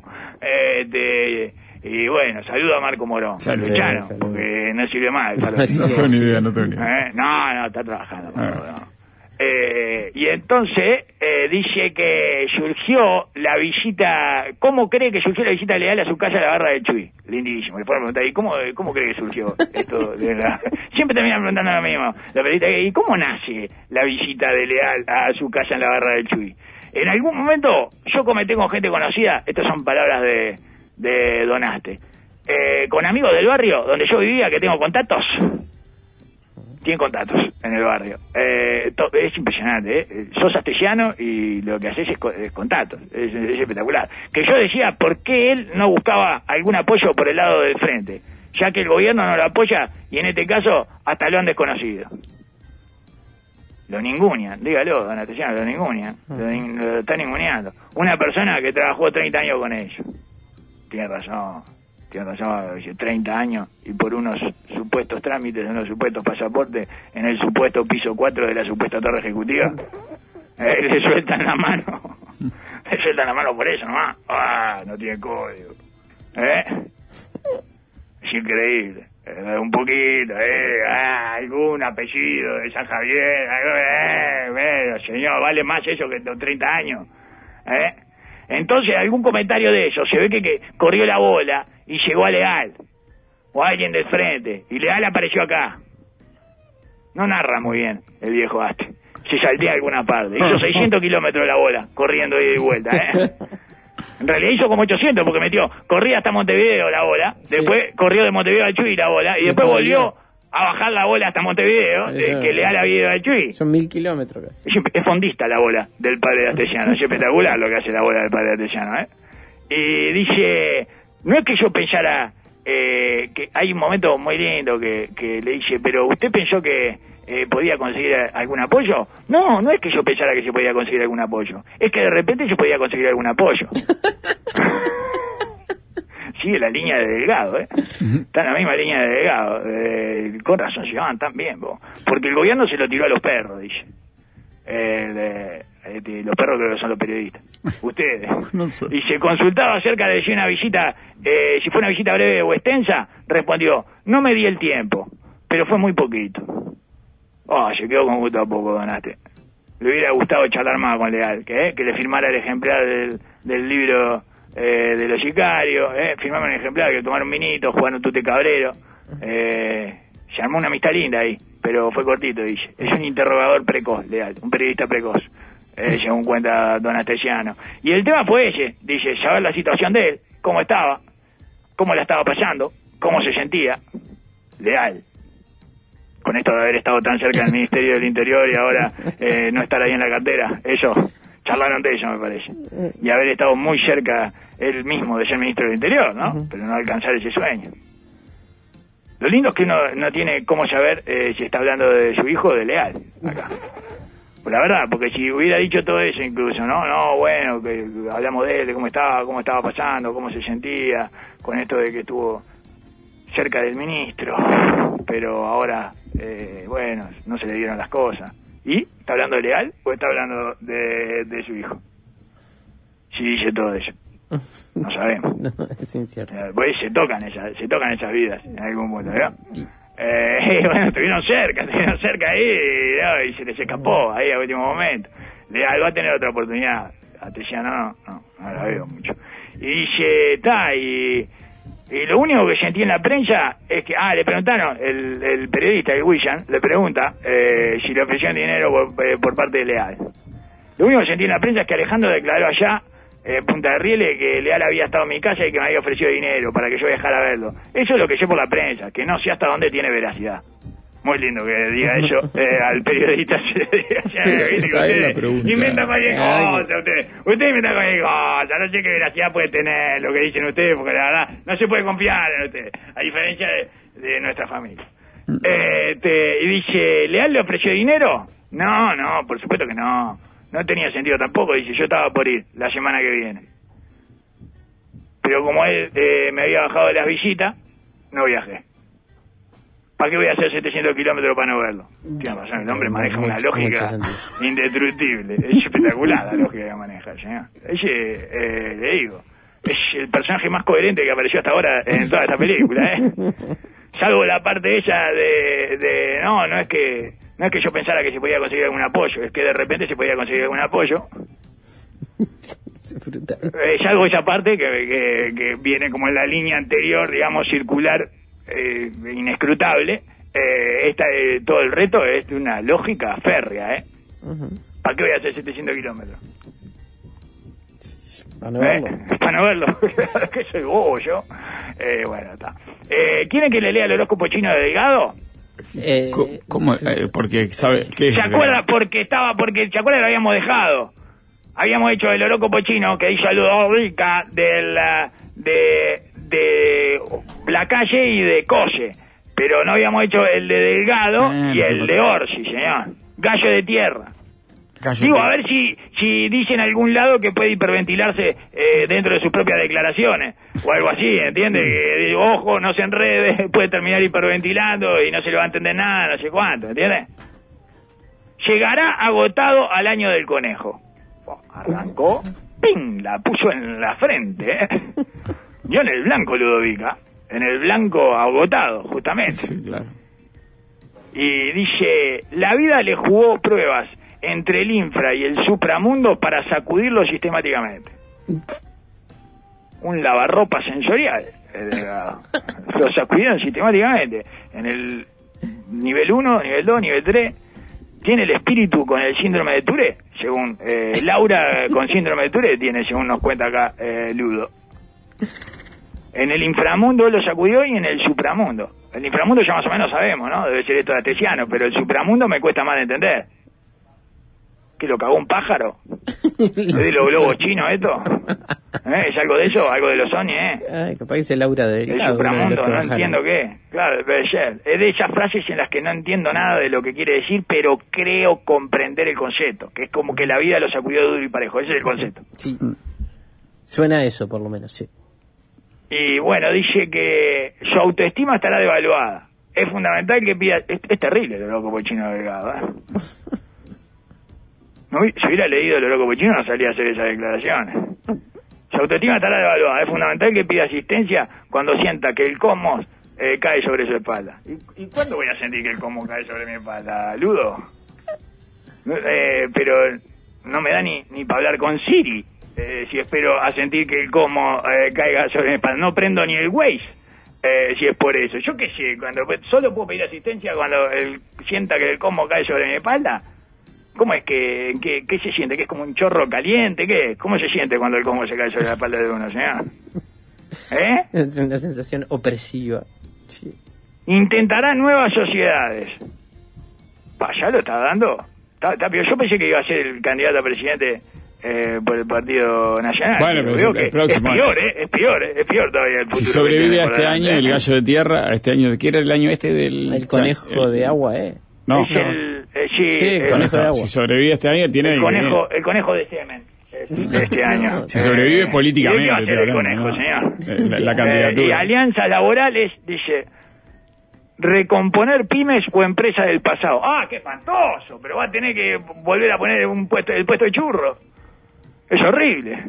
Y bueno, saludo a Marco Morón, Luchano, porque no sirve más. No tengo ni idea. No, está trabajando. Y entonces dice que surgió la visita. ¿Cómo cree que surgió la visita leal a su casa a la Barra del Chuy? Lindísimo. Le fueron a preguntar, ¿y cómo cree que surgió esto? Siempre terminan preguntando lo mismo. La periodista, ¿y cómo nace la visita de Leal a su casa en la Barra del Chuy? En algún momento, yo comenté con gente conocida, estas son palabras de Donaste, con amigos del barrio donde yo vivía, que tengo contactos. Tienen contactos en el barrio. Es impresionante, Sos astesiano y lo que haces es contactos. Es espectacular. Que yo decía, ¿por qué él no buscaba algún apoyo por el lado del frente? Ya que el gobierno no lo apoya y en este caso hasta lo han desconocido. Lo ningunean, dígalo, don Astesiano, lo ningunean. Lo está ninguneando. Una persona que trabajó 30 años con ellos. Tiene razón, 30 años y por unos supuestos trámites, unos supuestos pasaportes en el supuesto piso 4 de la supuesta torre ejecutiva, le sueltan la mano por eso nomás. No tiene código, es increíble. Un poquito, algún apellido de San Javier, bueno, señor, vale más eso que los 30 años, Entonces, algún comentario de eso, se ve que corrió la bola y llegó a Leal, o a alguien del frente, y Leal apareció acá. No narra muy bien el viejo Aste, se saltea alguna parte, hizo 600 kilómetros la bola, corriendo ida y vuelta, En realidad hizo como 800, porque corría hasta Montevideo la bola, después corrió de Montevideo al Chuy la bola, y después volvió a bajar la bola hasta Montevideo, que Leal había ido al Chuy. Son 1000 kilómetros casi. Es fondista la bola del padre de Astesiano, es espectacular lo que hace la bola del padre de Astesiano, Y dice, no es que yo pensara, que hay un momento muy lindo que le dice, pero ¿usted pensó que podía conseguir algún apoyo? No es que yo pensara que se podía conseguir algún apoyo, es que de repente yo podía conseguir algún apoyo. Sigue la línea de Delgado, Está en la misma línea de Delgado. Con razón se llaman tan bien, porque el gobierno se lo tiró a los perros, dice. Los perros creo que son los periodistas. Ustedes. No sé. Y se consultaba acerca de si una visita, si fue una visita breve o extensa, respondió, no me di el tiempo, pero fue muy poquito. Se quedó con gusto a poco, Donaste. Le hubiera gustado charlar más con Leal, que le firmara el ejemplar del libro de los sicarios, firmame un ejemplar, que tomar un minito, jugar un tute cabrero. Se armó una amistad linda ahí, pero fue cortito, dice. Es un interrogador precoz, Leal, un periodista precoz, según cuenta don Astesiano. Y el tema fue ese, dice, saber la situación de él, cómo estaba, cómo la estaba pasando, cómo se sentía. Leal, con esto de haber estado tan cerca del Ministerio del Interior y ahora no estar ahí en la cartera, eso, charlaron de eso, me parece. Y haber estado muy cerca él mismo de ser ministro del Interior, ¿no? Pero no alcanzar ese sueño. Lo lindo es que uno no tiene cómo saber si está hablando de su hijo o de Leal, acá. Pues la verdad, porque si hubiera dicho todo eso incluso, no, bueno, que hablamos de él, de cómo estaba pasando, cómo se sentía, con esto de que estuvo cerca del ministro, pero ahora, bueno, no se le dieron las cosas. ¿Y? ¿Está hablando de Leal o está hablando de su hijo? Si dice todo eso. No sabemos. No, es incierto. Pues se tocan esas vidas en algún punto, ¿verdad? Bueno, estuvieron cerca ahí, ¿no? Y se les escapó ahí a último momento. Leal va a tener otra oportunidad. Atesiano no la veo mucho. Y dice, y lo único que sentí en la prensa es que, le preguntaron, el periodista, el William, le pregunta si le ofrecían dinero por parte de Leal. Lo único que sentí en la prensa es que Alejandro declaró allá, Punta de Rieles, que Leal había estado en mi casa y que me había ofrecido dinero para que yo viajara a verlo. Eso es lo que sé por la prensa, que no sé hasta dónde tiene veracidad. Muy lindo que diga eso al periodista. Esa es la pregunta. Inventa cualquier cosa, usted inventa cualquier cosa, no sé qué veracidad puede tener lo que dicen ustedes, porque la verdad no se puede confiar en ustedes, a diferencia de nuestra familia. Y dice, ¿Leal le ofreció dinero? No, por supuesto que no. No tenía sentido tampoco, dice, yo estaba por ir la semana que viene. Pero como él me había bajado de las visitas, no viajé. ¿Para qué voy a hacer 700 kilómetros para no verlo? Tiene razón, el hombre maneja una lógica indestructible. Es espectacular la lógica que maneja el señor. Le digo, es el personaje más coherente que apareció hasta ahora en toda esta película, Salvo la parte ella no es que yo pensara que se podía conseguir algún apoyo, es que de repente se podía conseguir algún apoyo. Salvo esa parte que viene como en la línea anterior, digamos, circular, inescrutable. Todo el reto es de una lógica férrea, ¿Para qué voy a hacer 700 kilómetros? Para no verlo. Para no verlo. Que soy bobo yo. Bueno, está. ¿Quieren que le lea el horóscopo chino de Delgado? ¿Cómo? Porque sabe qué. ¿Se acuerda? Porque ¿se acuerda que lo habíamos dejado? Habíamos hecho el horóscopo chino que dice Ludovica de la calle y de Colle, pero no habíamos hecho el de Delgado y el de Orsi, señor. Gallo de tierra. Digo, a ver si dice en algún lado que puede hiperventilarse dentro de sus propias declaraciones o algo así, ¿entiende? Que, ojo, no se enrede, puede terminar hiperventilando y no se le va a entender nada, no sé cuánto, ¿entiende? Llegará agotado al año del conejo. Arrancó, ¡ping! La puso en la frente, Yo en el blanco, Ludovica, en el blanco agotado, justamente. Sí, claro. Y dice, la vida le jugó pruebas entre el infra y el supramundo para sacudirlo sistemáticamente. Un lavarropa sensorial. Lo sacudieron sistemáticamente. En el nivel 1, nivel 2, nivel 3. Tiene el espíritu con el síndrome de Tourette, según Laura con síndrome de Tourette tiene, según nos cuenta acá Ludo. En el inframundo lo sacudió y en el supramundo. El inframundo ya más o menos sabemos, ¿no? Debe ser esto de Atesiano, pero el supramundo me cuesta más de entender. ¿Qué, lo cagó un pájaro? ¿Es de los globos chinos esto? ¿Es algo de eso? ¿Algo de los Sony, Ay, capaz que es el Laura de el supramundo, no entiendo qué. Claro, es de esas frases en las que no entiendo nada de lo que quiere decir, pero creo comprender el concepto, que es como que la vida lo sacudió duro y parejo. Ese es el concepto. Sí. Suena a eso, por lo menos, sí. Y bueno, dice que su autoestima estará devaluada. Es fundamental que pida... Es terrible el horóscopo chino Delgado, No, si hubiera leído el horóscopo chino no salía a hacer esas declaraciones. Su autoestima estará devaluada. Es fundamental que pida asistencia cuando sienta que el cosmos cae sobre su espalda. ¿Y cuándo voy a sentir que el cosmos cae sobre mi espalda, Ludo? Pero no me da ni para hablar con Siri. Si espero a sentir que el cosmos caiga sobre mi espalda. No prendo ni el Waze, si es por eso. Yo qué sé, solo puedo pedir asistencia cuando sienta que el cosmos cae sobre mi espalda. ¿Cómo es que qué se siente? ¿Que es como un chorro caliente? ¿Qué? ¿Cómo se siente cuando el cosmos se cae sobre la espalda de uno, señor? Es una sensación opresiva. Sí. Intentará nuevas sociedades. ¿Ya lo está dando? Yo pensé que iba a ser el candidato a presidente por el Partido Nacional. Bueno, pero veo es que el próximo es peor todavía el futuro. Si sobrevive que a este tiene por año delante. el gallo de tierra, este año, ¿qué era el año este del...? El conejo de agua, No, Es Sí, el conejo de agua. si sobrevive este año tiene... el conejo de semen de este año. Si sobrevive políticamente, ¿y qué va a hacer el estoy conejo, hablando, señor? ¿no? La candidatura. Y alianzas laborales, dice, recomponer pymes o empresas del pasado. ¡Ah, qué espantoso! Pero va a tener que volver a poner el puesto de churro. Es horrible.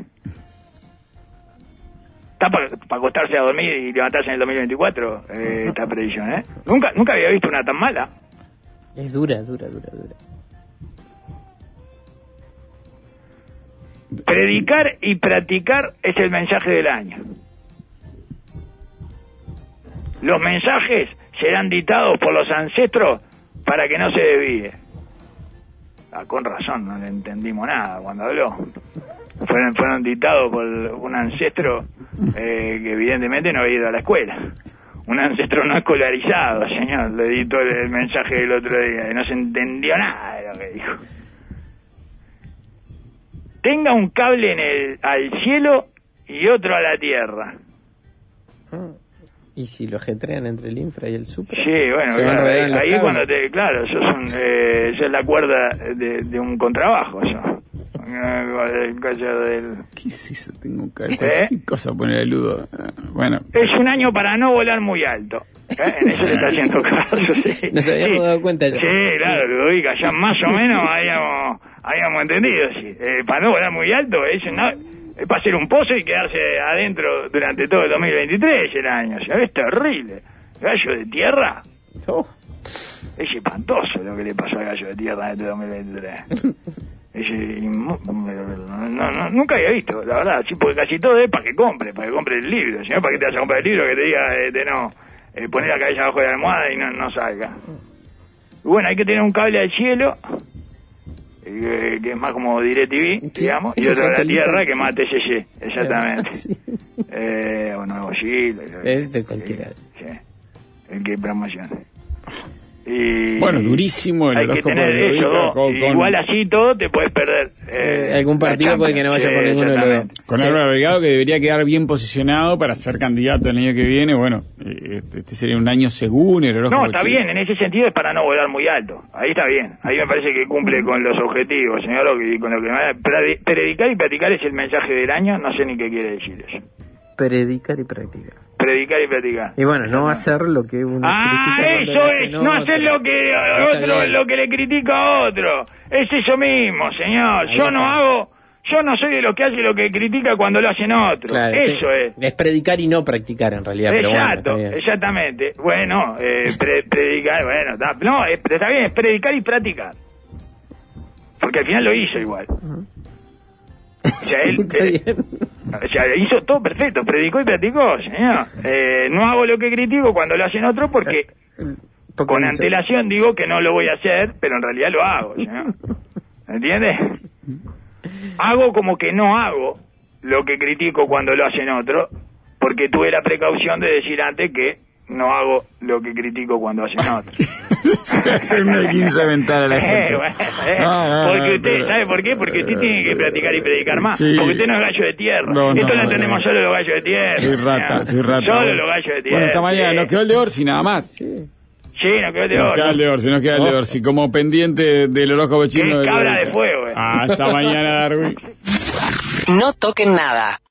Está para acostarse a dormir y levantarse en el 2024, esta predicción, ¿eh? Nunca había visto una tan mala. Es dura. Predicar y practicar es el mensaje del año. Los mensajes serán dictados por los ancestros para que no se desvíe. Con razón, no le entendimos nada cuando habló. Fueron dictados por un ancestro que evidentemente no había ido a la escuela. Un ancestro no escolarizado, señor, le dictó el mensaje del otro día y no se entendió nada de lo que dijo. Tenga un cable al cielo y otro a la tierra. ¿Y si lo jetrean entre el infra y el super? Sí, bueno, Se van claro, rodeando los ahí cables. cuando eso es la cuerda de un contrabajo, eso. El callo del... ¿Qué es eso? Tengo un cualquier cosa a poner el ludo. Bueno. Es un año para no volar muy alto. En eso le está haciendo caso, sí. Nos habíamos dado cuenta ya. Sí, claro, Ludovica, ya más o menos habíamos entendido, sí. Para no volar muy alto, es para hacer un pozo y quedarse adentro durante todo el 2023 el año. O sea, es terrible. Gallo de tierra. Oh. Es espantoso lo que le pasó al gallo de tierra en este 2023. Nunca había visto, la verdad, sí, porque casi todo es para que compre el libro, si no, para que te vas a comprar el libro que te diga poner la cabeza abajo de la almohada y no salga. Y bueno, hay que tener un cable al cielo, que es más como DirecTV, digamos, y otro a la tierra que más TCC, exactamente. Sí. O Nuevo Chile. De cualquiera. Sí, el que promociona. Y Bueno, durísimo el hay que horóscopo tener de eso, Ludovica con igual así todo te puedes perder algún partido la puede que no vaya por ninguno de los dos. Con Álvaro Delgado, que debería quedar bien posicionado para ser candidato el año que viene. Bueno, este sería un año según el horóscopo. No, está chino. bien, en ese sentido es para no volar muy alto. Ahí está bien. Ahí me parece que cumple con los objetivos, señor, con lo que predicar y practicar es el mensaje del año, no sé ni qué quiere decir eso. Predicar y practicar. Predicar y practicar. Y bueno, no hacer lo que uno critica cuando eso lo hace es, no hacer lo que otro, lo que le critica a otro. Es eso mismo, señor. Ahí Yo está. no soy de los que hace lo que critica cuando lo hacen otros. Claro, eso sí. es. Es predicar y no practicar en realidad. Pero bueno, Exacto, está bien. exactamente. Bueno, predicar, bueno, está bien, es predicar y practicar. Porque al final lo hizo igual. O sea, él, Está bien. o sea, hizo todo perfecto, predicó y practicó, señor. No hago lo que critico cuando lo hacen otros porque con antelación digo que no lo voy a hacer, pero en realidad lo hago, señor. ¿Entiendes? Hago como que no hago lo que critico cuando lo hacen otros, porque tuve la precaución de decir antes que no hago lo que critico cuando hacen otros. Hacer una 15 mental a la gente. Porque usted, ¿sabe por qué? Porque usted tiene que practicar y predicar más. Sí. Porque usted no es gallo de tierra. No, Esto no, lo entendemos solo los gallos de tierra. Soy rata. Solo los gallos de tierra. Bueno, esta mañana nos quedó el de Orsi nada más. Sí, nos quedó de Nos queda el de Orsi, nos queda el de Orsi. Como pendiente del horóscopo chino. Qué cabra de fuego, Hasta mañana, Darwin. No toquen nada.